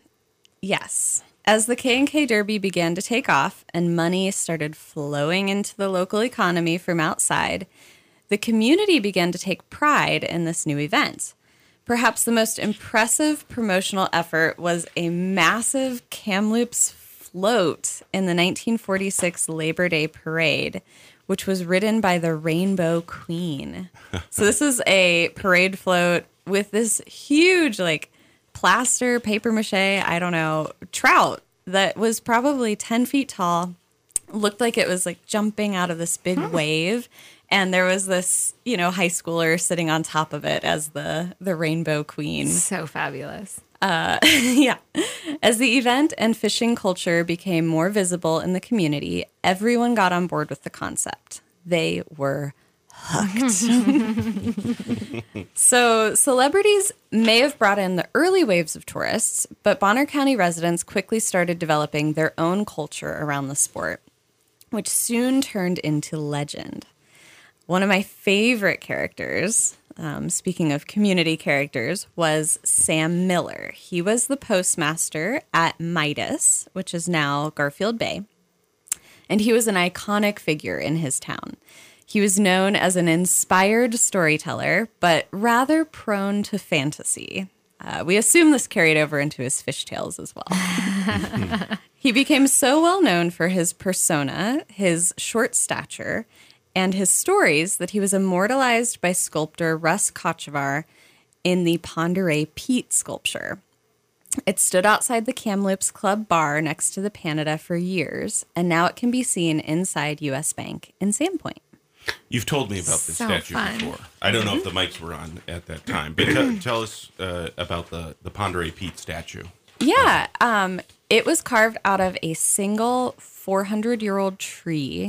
[SPEAKER 2] yes. As the K and K Derby began to take off and money started flowing into the local economy from outside, the community began to take pride in this new event. Perhaps the most impressive promotional effort was a massive Kamloops float in the nineteen forty-six Labor Day Parade, which was ridden by the Rainbow Queen. So this is a parade float with this huge, like, plaster, paper mache, I don't know, trout that was probably ten feet tall, looked like it was like jumping out of this big wave. And there was this, you know, high schooler sitting on top of it as the, the Rainbow Queen.
[SPEAKER 3] So fabulous.
[SPEAKER 2] Yeah. As the event and fishing culture became more visible in the community, everyone got on board with the concept. They were hooked. So celebrities may have brought in the early waves of tourists, but Bonner County residents quickly started developing their own culture around the sport, which soon turned into legend. One of my favorite characters, um, speaking of community characters, was Sam Miller. He was the postmaster at Midas, which is now Garfield Bay, and he was an iconic figure in his town. He was known as an inspired storyteller, but rather prone to fantasy. Uh, we assume this carried over into his fishtails as well. He became so well known for his persona, his short stature, and his stories that he was immortalized by sculptor Russ Kochevar in the Pend Oreille Pete sculpture. It stood outside the Kamloops Club bar next to the Panada for years, and now it can be seen inside U S Bank in Sandpoint.
[SPEAKER 1] You've told me about this
[SPEAKER 3] So
[SPEAKER 1] statue
[SPEAKER 3] fun.
[SPEAKER 1] before. I don't know if the mics were on at that time, but tell, tell us uh, about the, the Pend Oreille Pete statue.
[SPEAKER 2] Yeah, um, it was carved out of a single four hundred year old tree,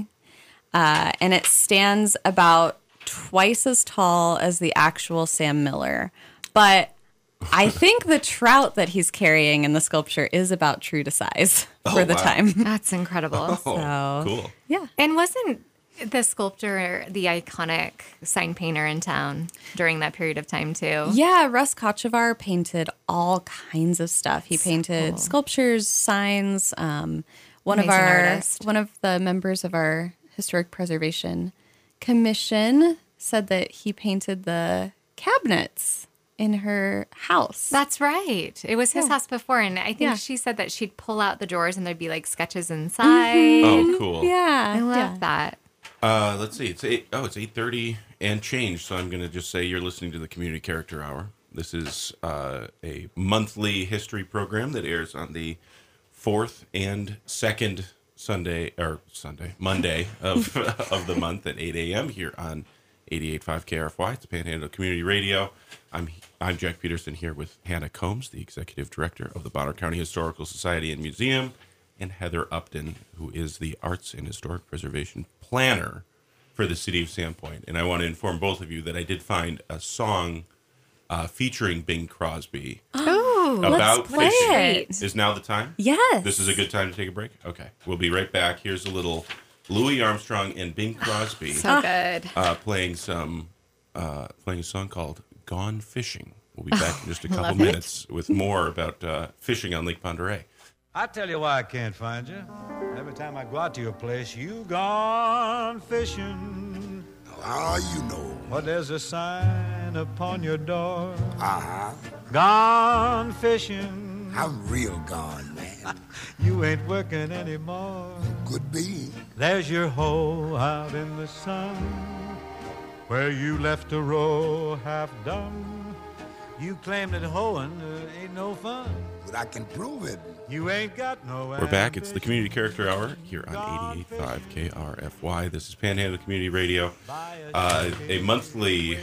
[SPEAKER 2] uh, and it stands about twice as tall as the actual Sam Miller. But I think the trout that he's carrying in the sculpture is about true to size for
[SPEAKER 1] Oh,
[SPEAKER 2] the
[SPEAKER 1] wow.
[SPEAKER 2] time.
[SPEAKER 3] That's incredible.
[SPEAKER 1] Oh,
[SPEAKER 2] So-
[SPEAKER 1] cool.
[SPEAKER 2] Yeah.
[SPEAKER 3] And wasn't the sculptor the iconic sign painter in town during that period of time too?
[SPEAKER 2] Yeah, Russ Kochevar painted all kinds of stuff. He painted
[SPEAKER 3] cool.
[SPEAKER 2] sculptures, signs. Um, one
[SPEAKER 3] Amazing
[SPEAKER 2] of our
[SPEAKER 3] artist.
[SPEAKER 2] one of the members of our historic preservation commission said that he painted the cabinets in her house.
[SPEAKER 3] That's right. It was his
[SPEAKER 2] Yeah.
[SPEAKER 3] house before, and I think
[SPEAKER 2] Yeah.
[SPEAKER 3] she said that she'd pull out the drawers and there'd be like sketches inside.
[SPEAKER 1] Oh, cool.
[SPEAKER 2] yeah,
[SPEAKER 3] I love
[SPEAKER 2] yeah.
[SPEAKER 3] that.
[SPEAKER 1] Uh, let's see. It's eight. Oh, it's eight thirty and change. So I'm going to just say you're listening to the Community Character Hour. This is uh, a monthly history program that airs on the fourth and second Sunday or Sunday Monday of of the month at eight a.m. here on eighty-eight point five K R F Y. It's Panhandle Community Radio. I'm I'm Jack Peterson here with Hannah Combs, the executive director of the Bonner County Historical Society and Museum, and Heather Upton, who is the Arts and Historic Preservation Planner for the city of Sandpoint. And I want to inform both of you that I did find a song uh, featuring Bing Crosby
[SPEAKER 3] Ooh,
[SPEAKER 1] about
[SPEAKER 2] play
[SPEAKER 1] fishing.
[SPEAKER 2] it.
[SPEAKER 1] Is now the time?
[SPEAKER 2] Yes.
[SPEAKER 1] This is a good time to take a break? Okay. We'll be right back. Here's a little Louis Armstrong and Bing Crosby
[SPEAKER 3] so good.
[SPEAKER 1] uh, playing some uh, playing a song called Gone Fishing. We'll be back in just a couple
[SPEAKER 3] love it.
[SPEAKER 1] minutes with more about uh, fishing on Lake Pend Oreille.
[SPEAKER 4] I tell you why I can't find you. Every time I go out to your place, you gone fishing.
[SPEAKER 5] Ah, you know.
[SPEAKER 4] But there's a sign upon your door.
[SPEAKER 5] Uh-huh.
[SPEAKER 4] Gone fishing.
[SPEAKER 5] I'm real gone, man.
[SPEAKER 4] You ain't working anymore.
[SPEAKER 5] Could be.
[SPEAKER 4] There's your hoe out in the sun, where you left a row half done. You claim that hoeing uh, ain't no fun.
[SPEAKER 5] But I can prove it.
[SPEAKER 4] You ain't got no
[SPEAKER 1] We're back. It's the
[SPEAKER 4] ambition.
[SPEAKER 1] Community Character Hour here on eighty-eight point five K R F Y. This is Panhandle Community Radio, uh, a monthly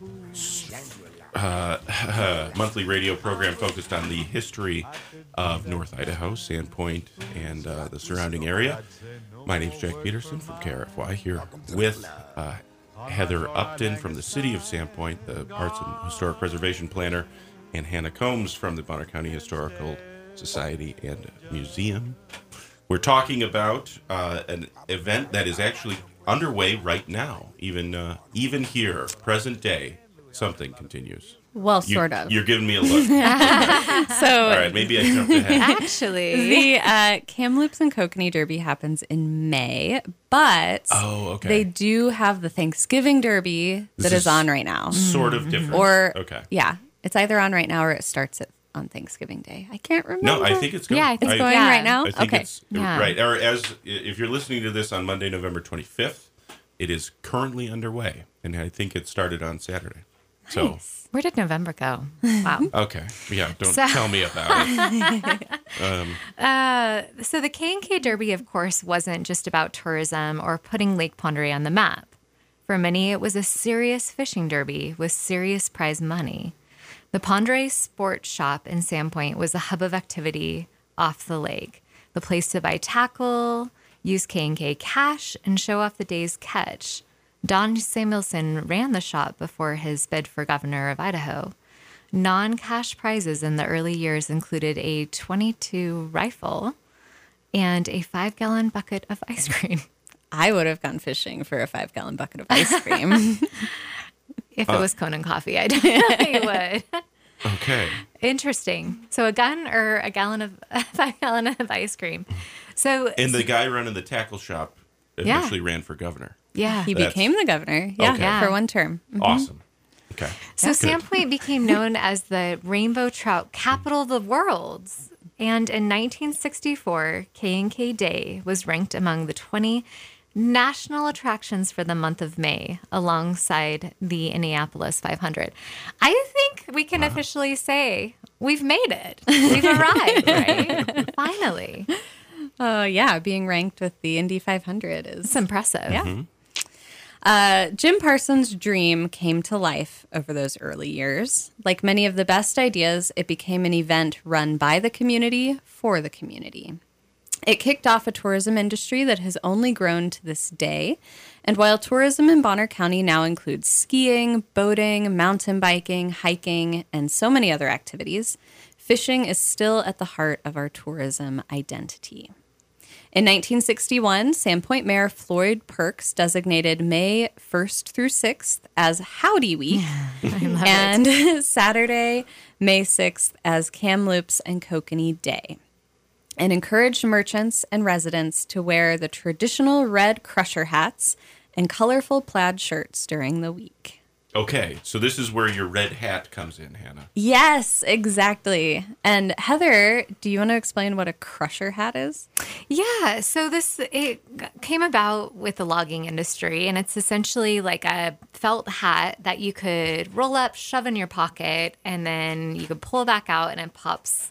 [SPEAKER 1] uh, monthly radio program focused on the history of North Idaho, Sandpoint, and uh, the surrounding area. My name's Jack Peterson from K R F Y here with uh, Heather Upton from the city of Sandpoint, the Arts and Historic Preservation Planner, and Hannah Combs from the Bonner County Historical Society and Museum. We're talking about uh, an event that is actually underway right now, even uh, even here, present day. Something continues.
[SPEAKER 2] Well,
[SPEAKER 1] You-
[SPEAKER 2] sort of.
[SPEAKER 1] You're giving me a look.
[SPEAKER 2] So
[SPEAKER 1] All right, maybe I jumped ahead.
[SPEAKER 3] Actually,
[SPEAKER 2] the uh, Kamloops and Kokanee Derby happens in May, but
[SPEAKER 1] Oh, okay.
[SPEAKER 2] they do have the Thanksgiving Derby
[SPEAKER 1] This
[SPEAKER 2] that is,
[SPEAKER 1] is
[SPEAKER 2] on right now.
[SPEAKER 1] Sort of different.
[SPEAKER 2] Or
[SPEAKER 1] okay.
[SPEAKER 2] yeah, it's either on right now or it starts at, on Thanksgiving Day. I can't remember.
[SPEAKER 1] No, I think it's going.
[SPEAKER 3] Yeah, I think
[SPEAKER 2] it's going
[SPEAKER 3] Yeah.
[SPEAKER 2] right now.
[SPEAKER 1] I think
[SPEAKER 2] okay.
[SPEAKER 1] it's
[SPEAKER 3] Yeah.
[SPEAKER 1] right. Or as if you're listening to this on Monday, November twenty-fifth, it is currently underway, and I think it started on Saturday. So
[SPEAKER 3] where did November go? Wow.
[SPEAKER 1] okay, yeah, don't
[SPEAKER 3] So-
[SPEAKER 1] tell me about it.
[SPEAKER 3] Uh, so the K and K Derby, of course, wasn't just about tourism or putting Lake Pend Oreille on the map. For many, it was a serious fishing derby with serious prize money. The Pend Oreille Sports Shop in Sandpoint was a hub of activity off the lake, the place to buy tackle, use K and K cash, and show off the day's catch. Don Samuelson ran the shop before his bid for governor of Idaho. Non-cash prizes in the early years included a twenty-two rifle and a five-gallon bucket of ice cream.
[SPEAKER 2] I would have gone fishing for a five gallon bucket of ice cream.
[SPEAKER 3] If it was Conan coffee, I definitely would.
[SPEAKER 1] Okay.
[SPEAKER 3] Interesting. So a gun or a gallon of a five gallon of ice cream. So
[SPEAKER 1] And the guy running the tackle shop
[SPEAKER 3] Yeah.
[SPEAKER 1] eventually ran for governor.
[SPEAKER 3] Yeah.
[SPEAKER 2] He
[SPEAKER 1] That's-
[SPEAKER 2] became the governor. Yeah,
[SPEAKER 1] Okay.
[SPEAKER 2] for one term.
[SPEAKER 1] Awesome. Okay.
[SPEAKER 3] So Sandpoint became known as the rainbow trout capital of the world. And in nineteen sixty-four, K and K Day was ranked among the twenty national attractions for the month of May, alongside the Indianapolis five hundred. I think we can officially say we've made it. We've arrived, right? Finally.
[SPEAKER 2] Oh, yeah. Being ranked with the Indy five hundred is
[SPEAKER 3] It's impressive.
[SPEAKER 2] Yeah. Uh, Jim Parsons' dream came to life over those early years. Like many of the best ideas, it became an event run by the community for the community. It kicked off a tourism industry that has only grown to this day. And while tourism in Bonner County now includes skiing, boating, mountain biking, hiking, and so many other activities, fishing is still at the heart of our tourism identity. In nineteen sixty-one, Sandpoint Mayor Floyd Perks designated May first through sixth as Howdy Week and Saturday, May sixth as Kamloops and Kokanee Day, and encouraged merchants and residents to wear the traditional red crusher hats and colorful plaid shirts during the week.
[SPEAKER 1] Okay, so this is where your red hat comes in, Hannah.
[SPEAKER 2] Yes, exactly. And Heather, do you want to explain what a crusher hat is?
[SPEAKER 3] Yeah, so this it came about with the logging industry, and it's essentially like a felt hat that you could roll up, shove in your pocket, and then you could pull back out, and it pops,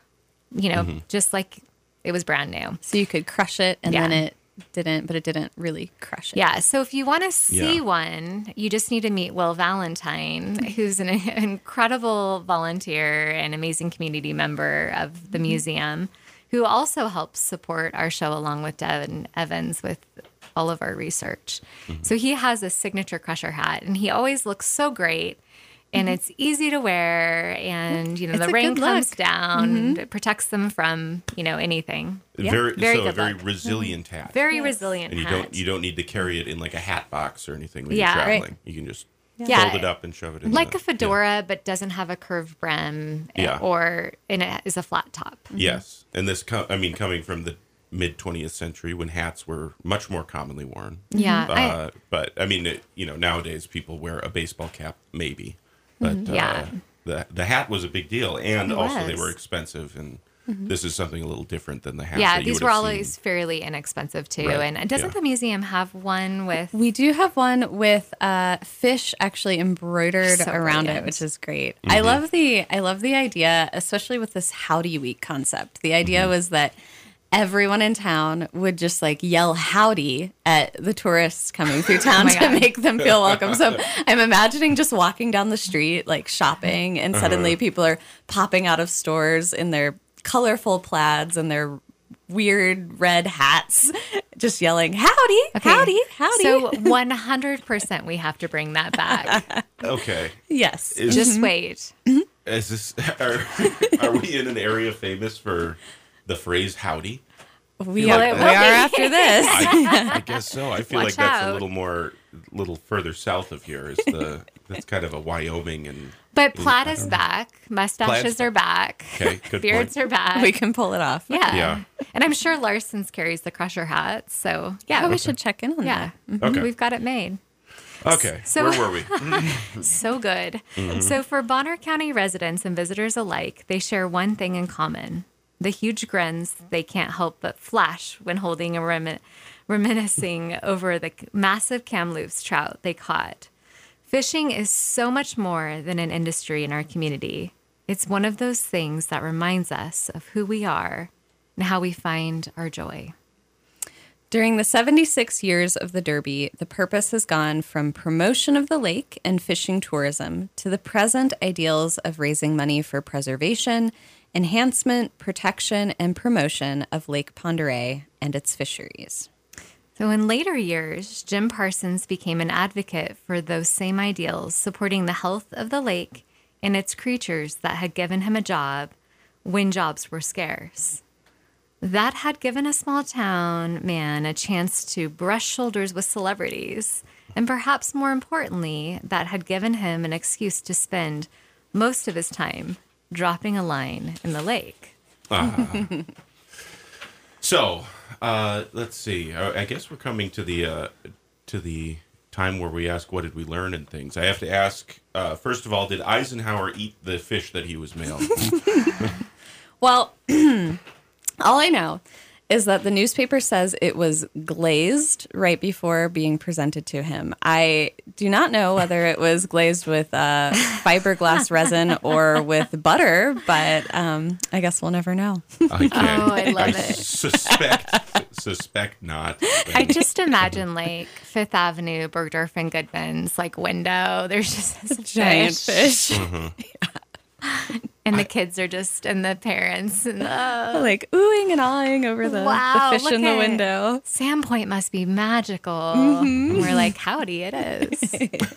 [SPEAKER 3] you know,
[SPEAKER 1] Mm-hmm.
[SPEAKER 3] just like it was brand new.
[SPEAKER 2] So you could crush it and
[SPEAKER 3] Yeah.
[SPEAKER 2] then it didn't, but it didn't really crush it.
[SPEAKER 3] Yeah, so if you want to see
[SPEAKER 1] Yeah.
[SPEAKER 3] one, you just need to meet Will Valentine, who's an incredible volunteer and amazing community member of the museum, who also helps support our show along with Devin Evans with all of our research. So he has a signature crusher hat, and he always looks so great. And it's easy to wear, and you know
[SPEAKER 2] It's
[SPEAKER 3] the
[SPEAKER 2] a
[SPEAKER 3] rain
[SPEAKER 2] good
[SPEAKER 3] comes
[SPEAKER 2] look.
[SPEAKER 3] down, it protects them from you know anything. Yeah,
[SPEAKER 1] Very,
[SPEAKER 3] very
[SPEAKER 1] so a
[SPEAKER 3] good
[SPEAKER 1] very
[SPEAKER 3] look.
[SPEAKER 1] resilient hat.
[SPEAKER 3] Very resilient
[SPEAKER 1] and you
[SPEAKER 3] hat.
[SPEAKER 1] don't you don't need to carry it in like a hat box or anything when
[SPEAKER 3] Yeah.
[SPEAKER 1] you're
[SPEAKER 3] Right.
[SPEAKER 1] traveling. You can just
[SPEAKER 3] Yeah.
[SPEAKER 1] fold it up and shove it in.
[SPEAKER 3] like
[SPEAKER 1] the,
[SPEAKER 3] a fedora, but doesn't have a curved brim,
[SPEAKER 1] Yeah.
[SPEAKER 3] or and it is a flat top.
[SPEAKER 1] Yeah. Yes, and this co- I mean coming from the mid twentieth century when hats were much more commonly worn.
[SPEAKER 3] Yeah, I-
[SPEAKER 1] Uh, but I mean, it, you know, nowadays people wear a baseball cap maybe, but
[SPEAKER 3] Mm-hmm. Yeah.
[SPEAKER 1] uh, the the hat was a big deal, and
[SPEAKER 3] It
[SPEAKER 1] also they
[SPEAKER 3] was.
[SPEAKER 1] were expensive, and this is something a little different than the hats.
[SPEAKER 3] yeah,
[SPEAKER 1] that you
[SPEAKER 3] these
[SPEAKER 1] would
[SPEAKER 3] were
[SPEAKER 1] have
[SPEAKER 3] always
[SPEAKER 1] seen.
[SPEAKER 3] fairly inexpensive too.
[SPEAKER 1] Right,
[SPEAKER 3] And doesn't
[SPEAKER 1] yeah.
[SPEAKER 3] the museum have one with?
[SPEAKER 2] We do have one with uh, fish actually embroidered
[SPEAKER 3] So
[SPEAKER 2] around
[SPEAKER 3] brilliant.
[SPEAKER 2] it, which is great. I love the I love the idea, especially with this Howdy Week concept. The idea was that everyone in town would just like yell howdy at the tourists coming through town
[SPEAKER 3] my
[SPEAKER 2] to
[SPEAKER 3] God.
[SPEAKER 2] make them feel welcome. So I'm imagining just walking down the street, like shopping, and suddenly people are popping out of stores in their colorful plaids and their weird red hats, just yelling howdy,
[SPEAKER 3] Okay,
[SPEAKER 2] howdy, howdy.
[SPEAKER 3] So one hundred percent we have to bring that back.
[SPEAKER 1] Okay.
[SPEAKER 2] yes.
[SPEAKER 1] Is,
[SPEAKER 3] Just wait.
[SPEAKER 1] is this are, are we in an area famous for the phrase howdy?
[SPEAKER 2] We
[SPEAKER 1] feel
[SPEAKER 2] are,
[SPEAKER 1] like
[SPEAKER 2] we
[SPEAKER 1] that-
[SPEAKER 2] are after this.
[SPEAKER 1] I, I guess so. I feel
[SPEAKER 3] Watch
[SPEAKER 1] like that's
[SPEAKER 3] out.
[SPEAKER 1] a little more, little further south of here. Is the that's kind of a Wyoming and
[SPEAKER 3] But plaid is back. Mustaches
[SPEAKER 1] Plaid's
[SPEAKER 3] are back.
[SPEAKER 1] Okay, good
[SPEAKER 3] Beards
[SPEAKER 1] point.
[SPEAKER 3] are back.
[SPEAKER 2] We can pull it off.
[SPEAKER 3] yeah.
[SPEAKER 1] Yeah.
[SPEAKER 3] And I'm sure Larson's carries the crusher hat. So yeah,
[SPEAKER 2] Oh, we should check in on
[SPEAKER 3] yeah.
[SPEAKER 2] that.
[SPEAKER 1] Okay.
[SPEAKER 3] We've got it made.
[SPEAKER 1] Okay,
[SPEAKER 3] So-
[SPEAKER 1] where were we?
[SPEAKER 3] So good. So, for Bonner County residents and visitors alike, they share one thing in common: the huge grins they can't help but flash when holding a remin- reminiscing over the massive Kamloops trout they caught. Fishing is so much more than an industry in our community. It's one of those things that reminds us of who we are and how we find our joy.
[SPEAKER 2] During the seventy-six years of the Derby, the purpose has gone from promotion of the lake and fishing tourism to the present ideals of raising money for preservation, enhancement, protection, and promotion of Lake Pend Oreille and its fisheries.
[SPEAKER 3] So, in later years, Jim Parsons became an advocate for those same ideals, supporting the health of the lake and its creatures that had given him a job when jobs were scarce. That had given a small town man a chance to brush shoulders with celebrities, and perhaps more importantly, that had given him an excuse to spend most of his time dropping a line in the lake.
[SPEAKER 1] So, uh, let's see. Uh, I guess we're coming to the uh, to the time where we ask, what did we learn and things. I have to ask, uh, first of all, did Eisenhower eat the fish that he was mailed?
[SPEAKER 2] Well, all I know is that the newspaper says it was glazed right before being presented to him. I do not know whether it was glazed with uh, fiberglass resin or with butter, but um, I guess we'll never know.
[SPEAKER 1] Okay.
[SPEAKER 3] Oh, I love
[SPEAKER 1] I
[SPEAKER 3] it.
[SPEAKER 1] suspect, suspect not. but-
[SPEAKER 3] I just imagine like Fifth Avenue, Bergdorf and Goodman's like window. There's just this
[SPEAKER 2] Giant
[SPEAKER 3] fish.
[SPEAKER 2] fish.
[SPEAKER 3] And the kids are just, and the parents, and the,
[SPEAKER 2] Like oohing and awing over the,
[SPEAKER 3] wow,
[SPEAKER 2] the fish
[SPEAKER 3] look
[SPEAKER 2] in the
[SPEAKER 3] at-
[SPEAKER 2] window.
[SPEAKER 3] Sandpoint must be magical. And we're like, howdy, it is.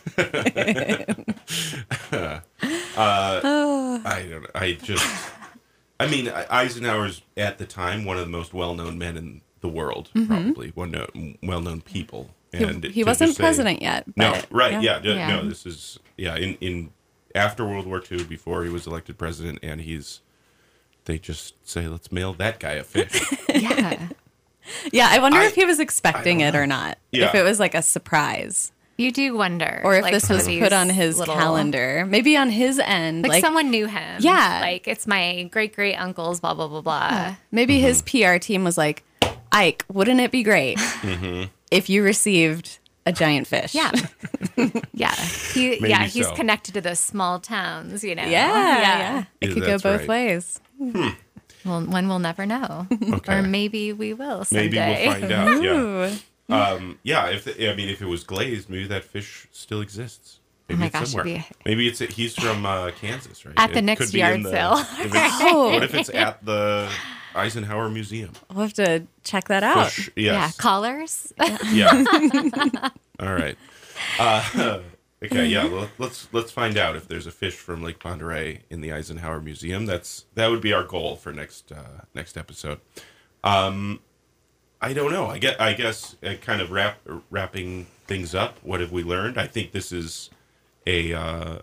[SPEAKER 1] I don't know. I just, I mean, Eisenhower's at the time one of the most well-known men in the world, probably one no, well-known people. And
[SPEAKER 2] He, he
[SPEAKER 1] to
[SPEAKER 2] wasn't
[SPEAKER 1] just say-
[SPEAKER 2] president yet.
[SPEAKER 1] No,
[SPEAKER 2] But,
[SPEAKER 1] right? Yeah, d-
[SPEAKER 3] Yeah.
[SPEAKER 1] no. This is yeah. In in after World War Two, before he was elected president, and he's, they just say, let's mail that guy a fish.
[SPEAKER 3] Yeah.
[SPEAKER 2] Yeah, I wonder
[SPEAKER 1] I-
[SPEAKER 2] if he was expecting
[SPEAKER 1] I
[SPEAKER 2] it
[SPEAKER 1] don't
[SPEAKER 2] or
[SPEAKER 1] know.
[SPEAKER 2] not.
[SPEAKER 1] Yeah.
[SPEAKER 2] If it was like a surprise.
[SPEAKER 3] You do wonder.
[SPEAKER 2] Or if
[SPEAKER 3] like,
[SPEAKER 2] this
[SPEAKER 3] some
[SPEAKER 2] was
[SPEAKER 3] of
[SPEAKER 2] put
[SPEAKER 3] these
[SPEAKER 2] on his
[SPEAKER 3] little-
[SPEAKER 2] calendar. Maybe on his end.
[SPEAKER 3] Like,
[SPEAKER 2] Like,
[SPEAKER 3] someone knew him.
[SPEAKER 2] Yeah.
[SPEAKER 3] Like, it's my great great uncle's blah, blah, blah, blah.
[SPEAKER 2] maybe
[SPEAKER 1] Mm-hmm.
[SPEAKER 2] his P R team was like, Ike, wouldn't it be great
[SPEAKER 1] Mm-hmm.
[SPEAKER 2] if you received a giant fish?
[SPEAKER 3] Yeah. Yeah. He,
[SPEAKER 1] Maybe
[SPEAKER 3] yeah, he's
[SPEAKER 1] so.
[SPEAKER 3] connected to those small towns, you know?
[SPEAKER 2] Yeah, yeah. It
[SPEAKER 1] Yeah,
[SPEAKER 2] could go
[SPEAKER 1] that's
[SPEAKER 2] both
[SPEAKER 1] right.
[SPEAKER 2] ways.
[SPEAKER 3] Well, when we'll never know.
[SPEAKER 1] Okay.
[SPEAKER 3] Or maybe we will someday.
[SPEAKER 1] Maybe we'll find out. Yeah.
[SPEAKER 2] Ooh.
[SPEAKER 1] Um, yeah. If the, I mean, if it was glazed, maybe that fish still exists. Maybe
[SPEAKER 3] my
[SPEAKER 1] it's
[SPEAKER 3] gosh, it'd
[SPEAKER 1] somewhere.
[SPEAKER 3] be-
[SPEAKER 1] Maybe it's he's from uh, Kansas, right?
[SPEAKER 3] At the
[SPEAKER 1] It
[SPEAKER 3] next
[SPEAKER 1] could be
[SPEAKER 3] yard
[SPEAKER 1] in the-
[SPEAKER 3] sale.
[SPEAKER 1] if it's-
[SPEAKER 2] Oh.
[SPEAKER 1] What if it's at the Eisenhower Museum?
[SPEAKER 2] We'll have to check that out.
[SPEAKER 1] Fish,
[SPEAKER 3] Yeah.
[SPEAKER 1] yes.
[SPEAKER 3] Collars.
[SPEAKER 1] Yeah. All right. Uh, okay. Yeah. Well, let's let's find out if there's a fish from Lake Pend Oreille in the Eisenhower Museum. That's that would be our goal for next uh, next episode. Um, I don't know. I get. I guess uh, kind of wrap wrapping things up. What have we learned? I think this is a. Uh,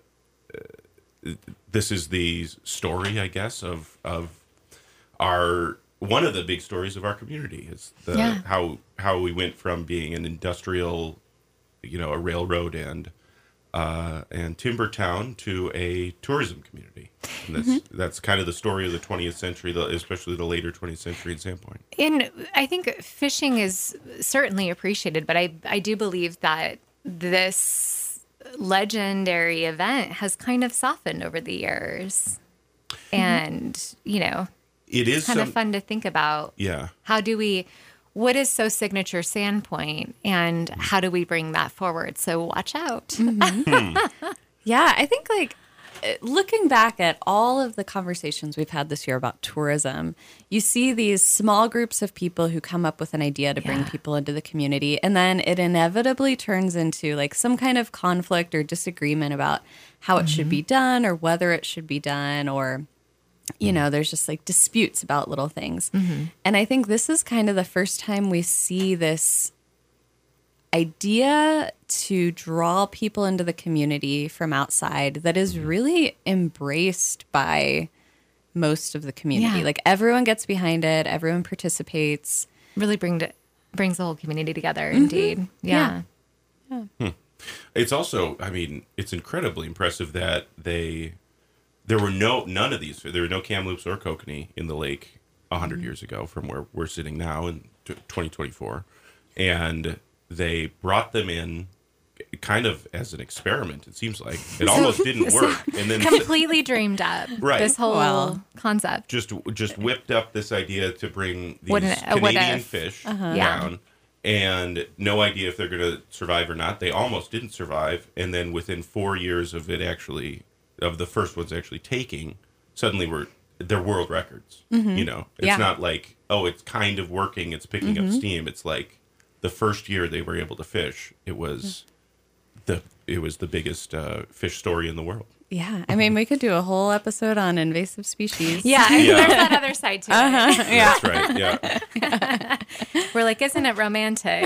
[SPEAKER 1] this is the story, I guess, of of our one of the big stories of our community is the
[SPEAKER 3] Yeah.
[SPEAKER 1] how how we went from being an industrial, you know, a railroad and uh, and timber town to a tourism community. And that's
[SPEAKER 3] Mm-hmm.
[SPEAKER 1] that's kind of the story of the twentieth century, the, especially the later twentieth century in Sandpoint.
[SPEAKER 3] And I think fishing is certainly appreciated, but I, I do believe that this legendary event has kind of softened over the years. And, you know,
[SPEAKER 1] It is
[SPEAKER 3] kind
[SPEAKER 1] some,
[SPEAKER 3] of fun to think about.
[SPEAKER 1] yeah.
[SPEAKER 3] How do we, what is so signature Sandpoint, and how do we bring that forward? So watch out.
[SPEAKER 2] Yeah, I think like uh, looking back at all of the conversations we've had this year about tourism, you see these small groups of people who come up with an idea to bring
[SPEAKER 3] Yeah.
[SPEAKER 2] people into the community, and then it inevitably turns into like some kind of conflict or disagreement about how it should be done or whether it should be done, or you know, there's just like disputes about little things. And I think this is kind of the first time we see this idea to draw people into the community from outside that is really embraced by most of the community.
[SPEAKER 3] Yeah.
[SPEAKER 2] Like everyone gets behind it, everyone participates.
[SPEAKER 3] Really bring to, brings the whole community together, indeed. Yeah.
[SPEAKER 1] It's also, I mean, it's incredibly impressive that they, there were no, none of these, there were no Kamloops or Kokanee in the lake a hundred years ago from where we're sitting now in t- twenty twenty-four. And they brought them in kind of as an experiment, it seems like. It almost didn't work. And then
[SPEAKER 3] Completely dreamed up
[SPEAKER 1] Right.
[SPEAKER 3] this whole
[SPEAKER 2] Wow.
[SPEAKER 3] concept.
[SPEAKER 1] just just whipped up this idea to bring these
[SPEAKER 3] What an- a what
[SPEAKER 1] Canadian
[SPEAKER 3] if.
[SPEAKER 1] fish
[SPEAKER 3] Yeah.
[SPEAKER 1] down, and no idea if they're going to survive or not. They almost didn't survive, and then within four years of it actually, of the first ones actually taking, suddenly we're they're world records. You know, it's
[SPEAKER 2] Yeah.
[SPEAKER 1] not like, oh, it's kind of working, it's picking
[SPEAKER 3] Mm-hmm.
[SPEAKER 1] up steam. It's like the first year they were able to fish, it was the it was the biggest uh, fish story in the world.
[SPEAKER 2] Yeah. I mean, we could do a whole episode on invasive species.
[SPEAKER 3] Yeah, and
[SPEAKER 1] Yeah.
[SPEAKER 3] there's that other side to it.
[SPEAKER 2] Yeah.
[SPEAKER 1] That's right. Yeah.
[SPEAKER 3] We're like, isn't it romantic?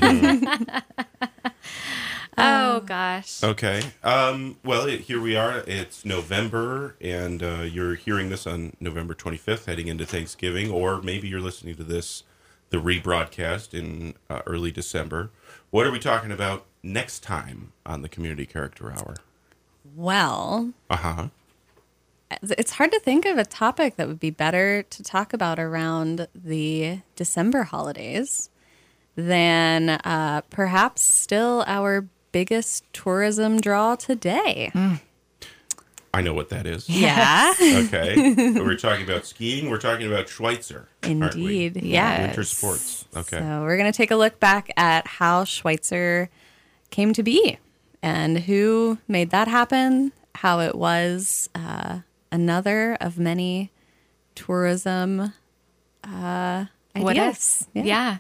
[SPEAKER 3] oh gosh.
[SPEAKER 1] Okay. Um, well, it, here we are. It's November, and uh, you're hearing this on November twenty-fifth, heading into Thanksgiving, or maybe you're listening to this the rebroadcast in uh, early December. What are we talking about next time on the Community Character Hour?
[SPEAKER 2] Well,
[SPEAKER 1] Uh-huh.
[SPEAKER 2] it's hard to think of a topic that would be better to talk about around the December holidays than uh, perhaps still our biggest tourism draw today.
[SPEAKER 3] Mm.
[SPEAKER 1] I know what that is.
[SPEAKER 2] Yeah.
[SPEAKER 1] Okay. We're talking about skiing. We're talking about Schweitzer. aren't we?
[SPEAKER 2] Indeed. Yeah.
[SPEAKER 1] Winter sports. Okay.
[SPEAKER 2] So we're going to take a look back at how Schweitzer came to be and who made that happen, how it was uh, another of many tourism uh,
[SPEAKER 3] What
[SPEAKER 2] ideas.
[SPEAKER 3] ifs? Yeah.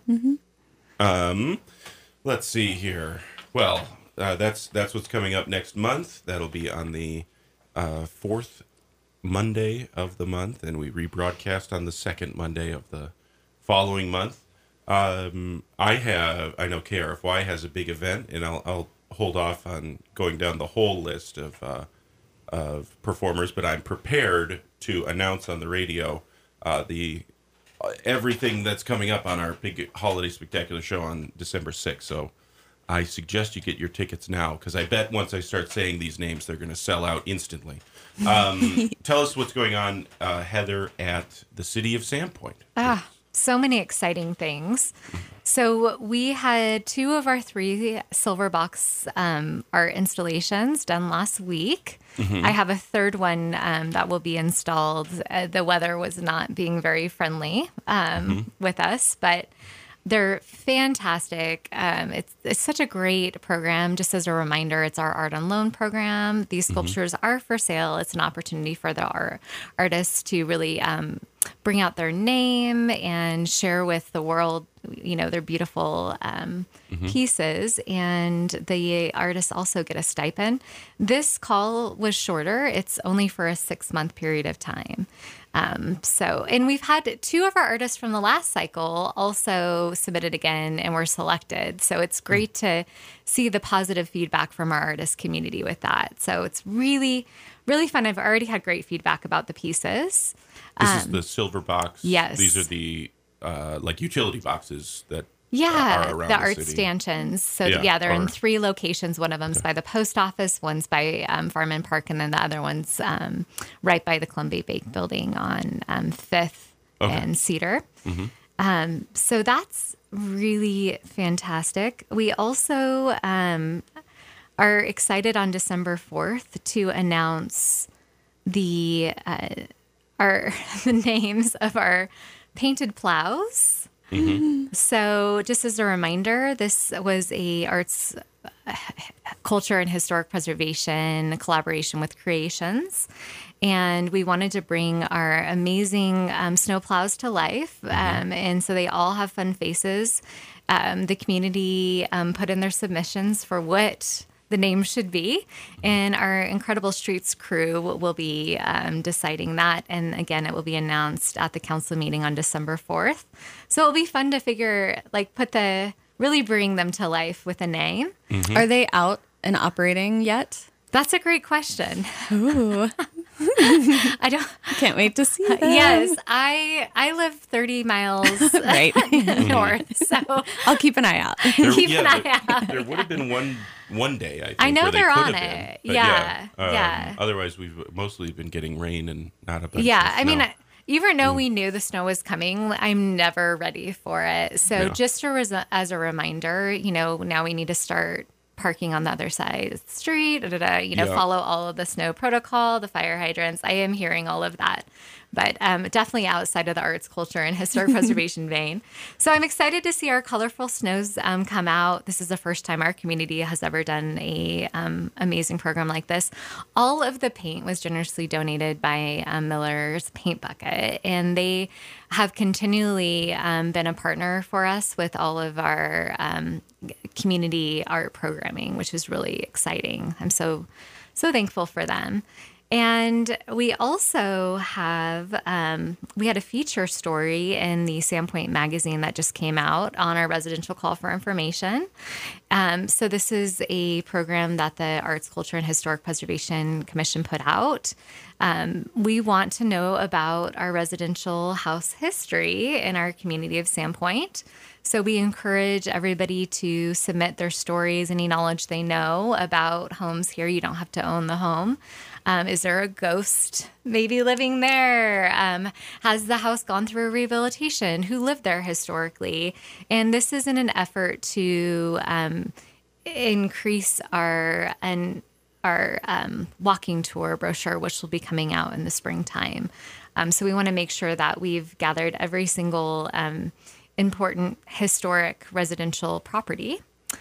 [SPEAKER 1] Um, let's see here. Well, uh, that's that's what's coming up next month. That'll be on the uh, fourth Monday of the month, and we rebroadcast on the second Monday of the following month. Um, I have, I know K R F Y has a big event, and I'll, I'll hold off on going down the whole list of uh, of performers, but I'm prepared to announce on the radio uh, the uh, everything that's coming up on our big holiday spectacular show on December sixth. So I suggest you get your tickets now, because I bet once I start saying these names, they're going to sell out instantly. Um, tell us what's going on, uh, Heather, at the City of Sandpoint.
[SPEAKER 3] Ah, so many exciting things. So we had two of our three silver box um, art installations done last week. I have a third one um, that will be installed. Uh, the weather was not being very friendly um, with us, but they're fantastic. Um, it's, it's such a great program. Just as a reminder, it's our art on loan program. These sculptures are for sale. It's an opportunity for the art, artists to really um, bring out their name and share with the world, you know, their beautiful um, pieces. And the artists also get a stipend. This call was shorter. It's only for a six month period of time. Um, so, and we've had two of our artists from the last cycle also submitted again and were selected. So it's great to see the positive feedback from our artist community with that. So it's really, really fun. I've already had great feedback about the pieces.
[SPEAKER 1] This is the silver box.
[SPEAKER 3] yes.
[SPEAKER 1] These are the uh, like utility boxes that
[SPEAKER 3] Yeah,
[SPEAKER 1] are around
[SPEAKER 3] the
[SPEAKER 1] the
[SPEAKER 3] art
[SPEAKER 1] city.
[SPEAKER 3] stanchions. So
[SPEAKER 1] Yeah,
[SPEAKER 3] yeah, they're in
[SPEAKER 1] or-
[SPEAKER 3] three locations. One of them's by the post office, one's by um, Farman Park, and then the other one's um, right by the Columbia Bank building on um, Fifth
[SPEAKER 1] Okay.
[SPEAKER 3] and Cedar. Um, so that's really fantastic. We also um, are excited on December fourth to announce the uh, our the names of our painted plows. So just as a reminder, this was a arts, uh, culture, and historic preservation collaboration with Creations. And we wanted to bring our amazing um, snow plows to life. Um, and so they all have fun faces. Um, the community um, put in their submissions for what the name should be, and our incredible streets crew will be um, deciding that. And again, it will be announced at the council meeting on December fourth. So it'll be fun to figure, like, put the really bring them to life with a name.
[SPEAKER 2] Are they out and operating yet?
[SPEAKER 3] That's a great question.
[SPEAKER 2] Ooh,
[SPEAKER 3] I don't.
[SPEAKER 2] can't wait to see them.
[SPEAKER 3] Yes, I I live thirty miles
[SPEAKER 2] Right.
[SPEAKER 3] north, so
[SPEAKER 2] I'll keep an eye out.
[SPEAKER 1] There,
[SPEAKER 3] Keep an
[SPEAKER 1] yeah,
[SPEAKER 3] eye
[SPEAKER 1] there,
[SPEAKER 3] out.
[SPEAKER 1] there would have been one one day, I think.
[SPEAKER 3] I know
[SPEAKER 1] where they
[SPEAKER 3] they're
[SPEAKER 1] could
[SPEAKER 3] on
[SPEAKER 1] have
[SPEAKER 3] it.
[SPEAKER 1] been. But
[SPEAKER 3] Yeah,
[SPEAKER 1] um,
[SPEAKER 3] yeah.
[SPEAKER 1] Otherwise, we've mostly been getting rain and not a bunch
[SPEAKER 3] yeah.
[SPEAKER 1] of
[SPEAKER 3] I mean,
[SPEAKER 1] snow.
[SPEAKER 3] even though we knew the snow was coming, I'm never ready for it. So
[SPEAKER 1] Yeah.
[SPEAKER 3] just to res- as a reminder, you know, now we need to start parking on the other side of the street, da, da, da, you know,
[SPEAKER 1] Yeah.
[SPEAKER 3] follow all of the snow protocol, the fire hydrants. I am hearing all of that, but um, definitely outside of the arts, culture, and historic preservation vein. So I'm excited to see our colorful snows um, come out. This is the first time our community has ever done a um, amazing program like this. All of the paint was generously donated by um, Miller's Paint Bucket, and they have continually um, been a partner for us with all of our um, community art programming, which is really exciting. I'm so, so thankful for them. And we also have, um, we had a feature story in the Sandpoint magazine that just came out on our residential call for information. Um, so this is a program that the Arts, Culture, and Historic Preservation Commission put out. Um, we want to know about our residential house history in our community of Sandpoint. So we encourage everybody to submit their stories, any knowledge they know about homes here. You don't have to own the home. Um, is there a ghost maybe living there? Um, has the house gone through a rehabilitation? Who lived there historically? And this is in an effort to um, increase our and our um, walking tour brochure, which will be coming out in the springtime. Um, so we want to make sure that we've gathered every single um, important historic residential property.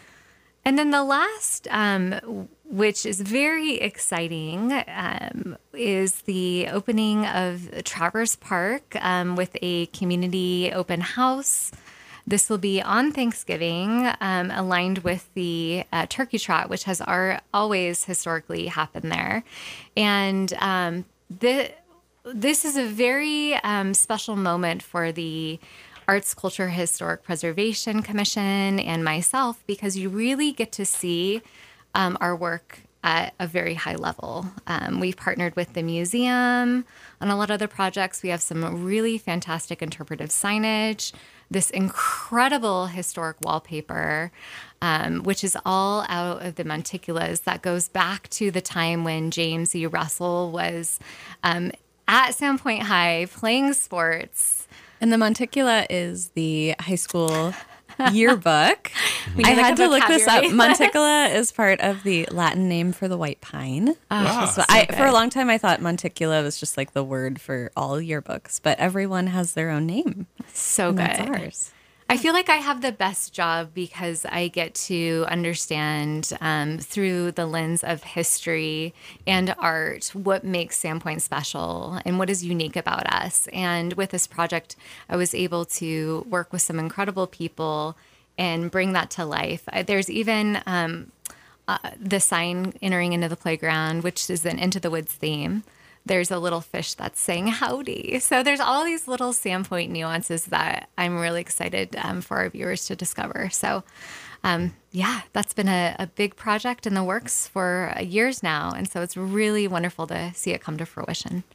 [SPEAKER 3] And then the last, um, which is very exciting, um, is the opening of Traverse Park um, with a community open house. This will be on Thanksgiving, um, aligned with the uh, Turkey Trot, which has our, always historically happened there. And um, the, this is a very um, special moment for the Arts, Culture, Historic Preservation Commission and myself, because you really get to see um, our work at a very high level. Um, we've partnered with the museum on a lot of other projects. We have some really fantastic interpretive signage, this incredible historic wallpaper, um, which is all out of the Monticulas. That goes back to the time when James E. Russell was um, at Sandpoint High playing sports.
[SPEAKER 2] And the Monticula is the high school yearbook.
[SPEAKER 3] We
[SPEAKER 2] I
[SPEAKER 3] need, like,
[SPEAKER 2] had
[SPEAKER 3] a
[SPEAKER 2] to look this up.
[SPEAKER 3] vocabulary.
[SPEAKER 2] Monticula is part of the Latin name for the white pine.
[SPEAKER 1] Ah,
[SPEAKER 2] So I, for a long time, I thought Monticula was just like the word for all yearbooks, but everyone has their own name.
[SPEAKER 3] So
[SPEAKER 2] And
[SPEAKER 3] good.
[SPEAKER 2] that's ours.
[SPEAKER 3] I feel like I have the best job because I get to understand um, through the lens of history and art what makes Sandpoint special and what is unique about us. And with this project, I was able to work with some incredible people and bring that to life. I- There's even um, uh, the sign entering into the playground, which is an Into the Woods theme. There's a little fish that's saying howdy. So there's all these little Sandpoint nuances that I'm really excited um, for our viewers to discover. So um, yeah, that's been a, a big project in the works for years now. And so it's really wonderful to see it come to fruition.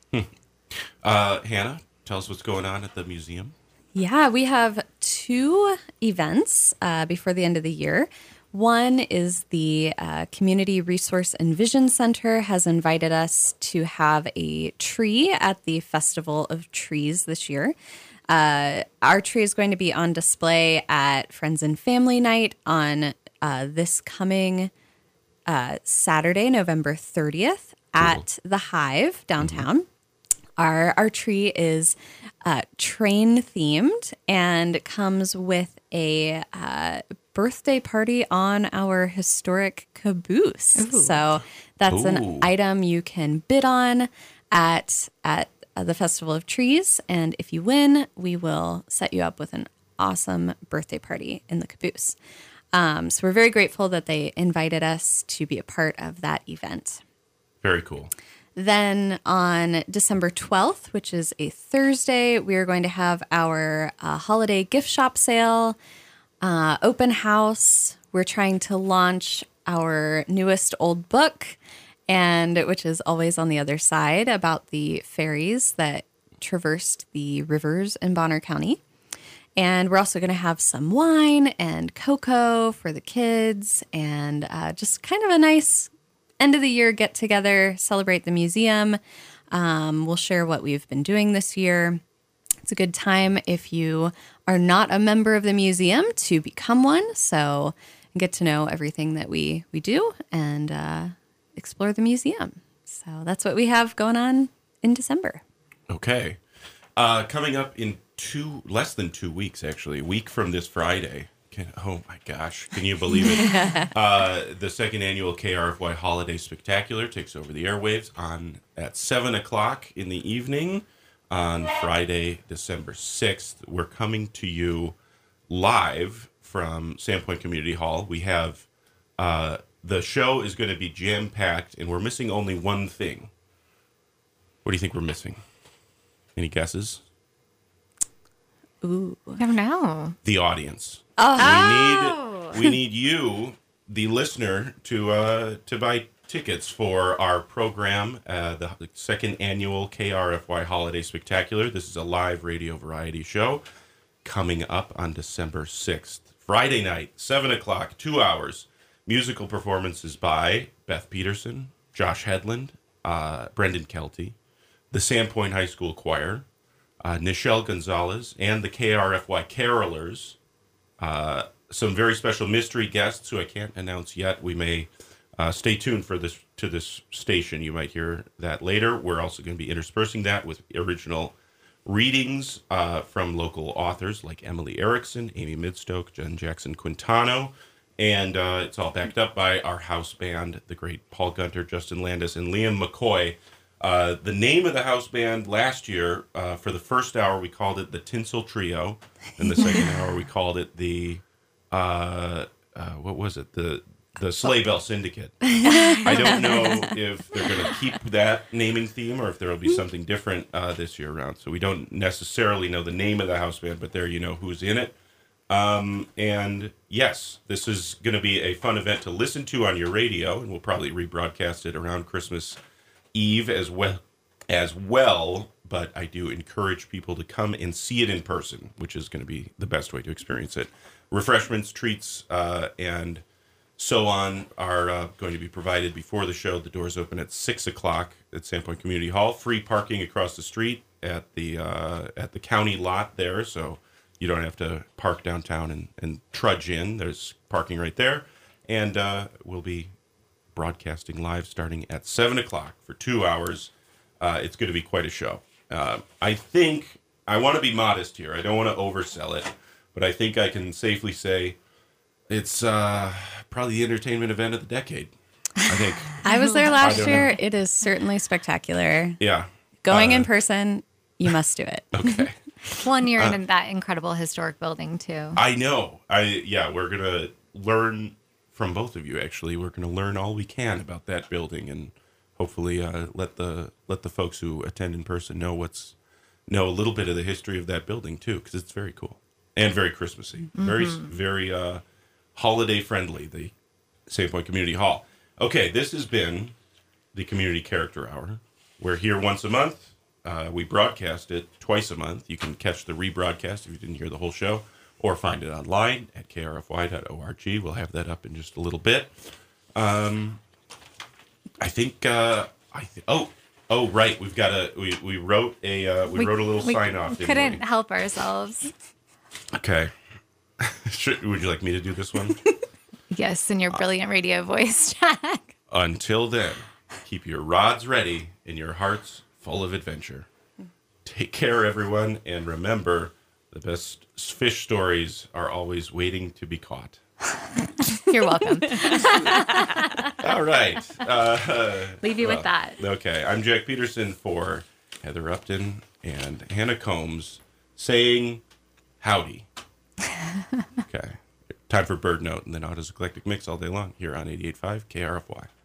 [SPEAKER 1] Uh, Hannah, tell us what's going on at the museum.
[SPEAKER 2] Yeah, we have two events uh, before the end of the year. One is the uh, Community Resource and Vision Center has invited us to have a tree at the Festival of Trees this year. Uh, our tree is going to be on display at Friends and Family Night on uh, this coming uh, Saturday, November thirtieth at the Hive downtown. Our our tree is uh, train themed and comes with a uh, birthday party on our historic caboose. So that's
[SPEAKER 1] Ooh.
[SPEAKER 2] an item you can bid on at at uh, the Festival of Trees, and if you win, we will set you up with an awesome birthday party in the caboose. Um, so we're very grateful that they invited us to be a part of that event.
[SPEAKER 1] Very cool.
[SPEAKER 2] Then on December twelfth, which is a Thursday, we are going to have our uh, holiday gift shop sale, uh, open house. We're trying to launch our newest old book, and which is Always on the Other Side, about the ferries that traversed the rivers in Bonner County. And we're also going to have some wine and cocoa for the kids, and uh, just kind of a nice end of the year get together, celebrate the museum. Um, we'll share what we've been doing this year. It's a good time if you are not a member of the museum to become one. So get to know everything that we, we do and uh, explore the museum. So that's what we have going on in December.
[SPEAKER 1] Okay. Uh, coming up in two, less than two weeks, actually, a week from this Friday. Can, oh my gosh, can you believe it? uh, the second annual K R F Y Holiday Spectacular takes over the airwaves on at seven o'clock in the evening on Friday, December sixth. We're coming to you live from Sandpoint Community Hall. We have, uh, the show is going to be jam-packed, and we're missing only one thing. What do you think we're missing? Any guesses?
[SPEAKER 2] Ooh.
[SPEAKER 3] I don't know.
[SPEAKER 1] The audience.
[SPEAKER 3] Oh.
[SPEAKER 1] We need we need you, the listener, to uh, to buy tickets for our program, uh, the second annual K R F Y Holiday Spectacular. This is a live radio variety show coming up on December sixth, Friday night, seven o'clock, two hours. Musical performances by Beth Peterson, Josh Hedlund, uh, Brendan Kelty, the Sandpoint High School Choir, uh, Nichelle Gonzalez, and the K R F Y Carolers. Uh, some very special mystery guests who I can't announce yet. We may uh, stay tuned for this to this station. You might hear that later. We're also going to be interspersing that with original readings uh, from local authors like Emily Erickson, Amy Midstoke, Jen Jackson Quintano, and uh, it's all backed up by our house band, the great Paul Gunter, Justin Landis, and Liam McCoy. Uh, the name of the house band last year, uh, for the first hour, we called it the Tinsel Trio. And the second hour, we called it the, uh, uh, what was it? The the Sleigh Bell Syndicate. I don't know if they're going to keep that naming theme or if there will be something different uh, this year around. So we don't necessarily know the name of the house band, but there you know who's in it. Um, and yes, this is going to be a fun event to listen to on your radio, and we'll probably rebroadcast it around Christmas Eve as well as well, but I do encourage people to come and see it in person, which is going to be the best way to experience it. Refreshments, treats, uh, and so on are uh, going to be provided before the show. The doors open at six o'clock at Sandpoint Community Hall. Free parking across the street at the uh, at the county lot there, so you don't have to park downtown and, and trudge in. There's parking right there, and uh, we'll be broadcasting live starting at seven o'clock for two hours. Uh, it's going to be quite a show. Uh, I think, I want to be modest here. I don't want to oversell it, but I think I can safely say it's uh, probably the entertainment event of the decade. I think.
[SPEAKER 2] I was there last
[SPEAKER 1] don't
[SPEAKER 2] year.
[SPEAKER 1] know.
[SPEAKER 2] It is certainly spectacular.
[SPEAKER 1] Yeah.
[SPEAKER 2] Going
[SPEAKER 1] Uh,
[SPEAKER 2] in person, you must do it.
[SPEAKER 1] Okay.
[SPEAKER 3] One year in that incredible historic building, too.
[SPEAKER 1] I know. I yeah, we're going to learn from both of you, actually. We're going to learn all we can about that building and hopefully uh, let the let the folks who attend in person know what's know a little bit of the history of that building too, because it's very cool and very Christmassy, mm-hmm. very very uh, holiday friendly. The Sandpoint Community Hall. Okay, this has been the Community Character Hour. We're here once a month. Uh, we broadcast it twice a month. You can catch the rebroadcast if you didn't hear the whole show, or find it online at k r f y dot org. We'll have that up in just a little bit. Um, I think. Uh, I th- oh, oh, right. We've got a. We, we wrote a. Uh, we, we wrote a little
[SPEAKER 3] we
[SPEAKER 1] sign off.
[SPEAKER 3] Couldn't help ourselves.
[SPEAKER 1] Okay. Should, would you like me to do this one?
[SPEAKER 3] Yes, in your brilliant radio voice, Jack.
[SPEAKER 1] Until then, keep your rods ready and your hearts full of adventure. Take care, everyone, and remember, the best fish stories are always waiting to be caught.
[SPEAKER 3] You're welcome.
[SPEAKER 1] All right. Uh,
[SPEAKER 3] Leave you
[SPEAKER 1] well,
[SPEAKER 3] with that.
[SPEAKER 1] Okay. I'm Jack Peterson for Heather Upton and Hannah Combs saying howdy. Okay. Time for Bird Note and then Otto's Eclectic Mix all day long here on eighty-eight point five K R F Y.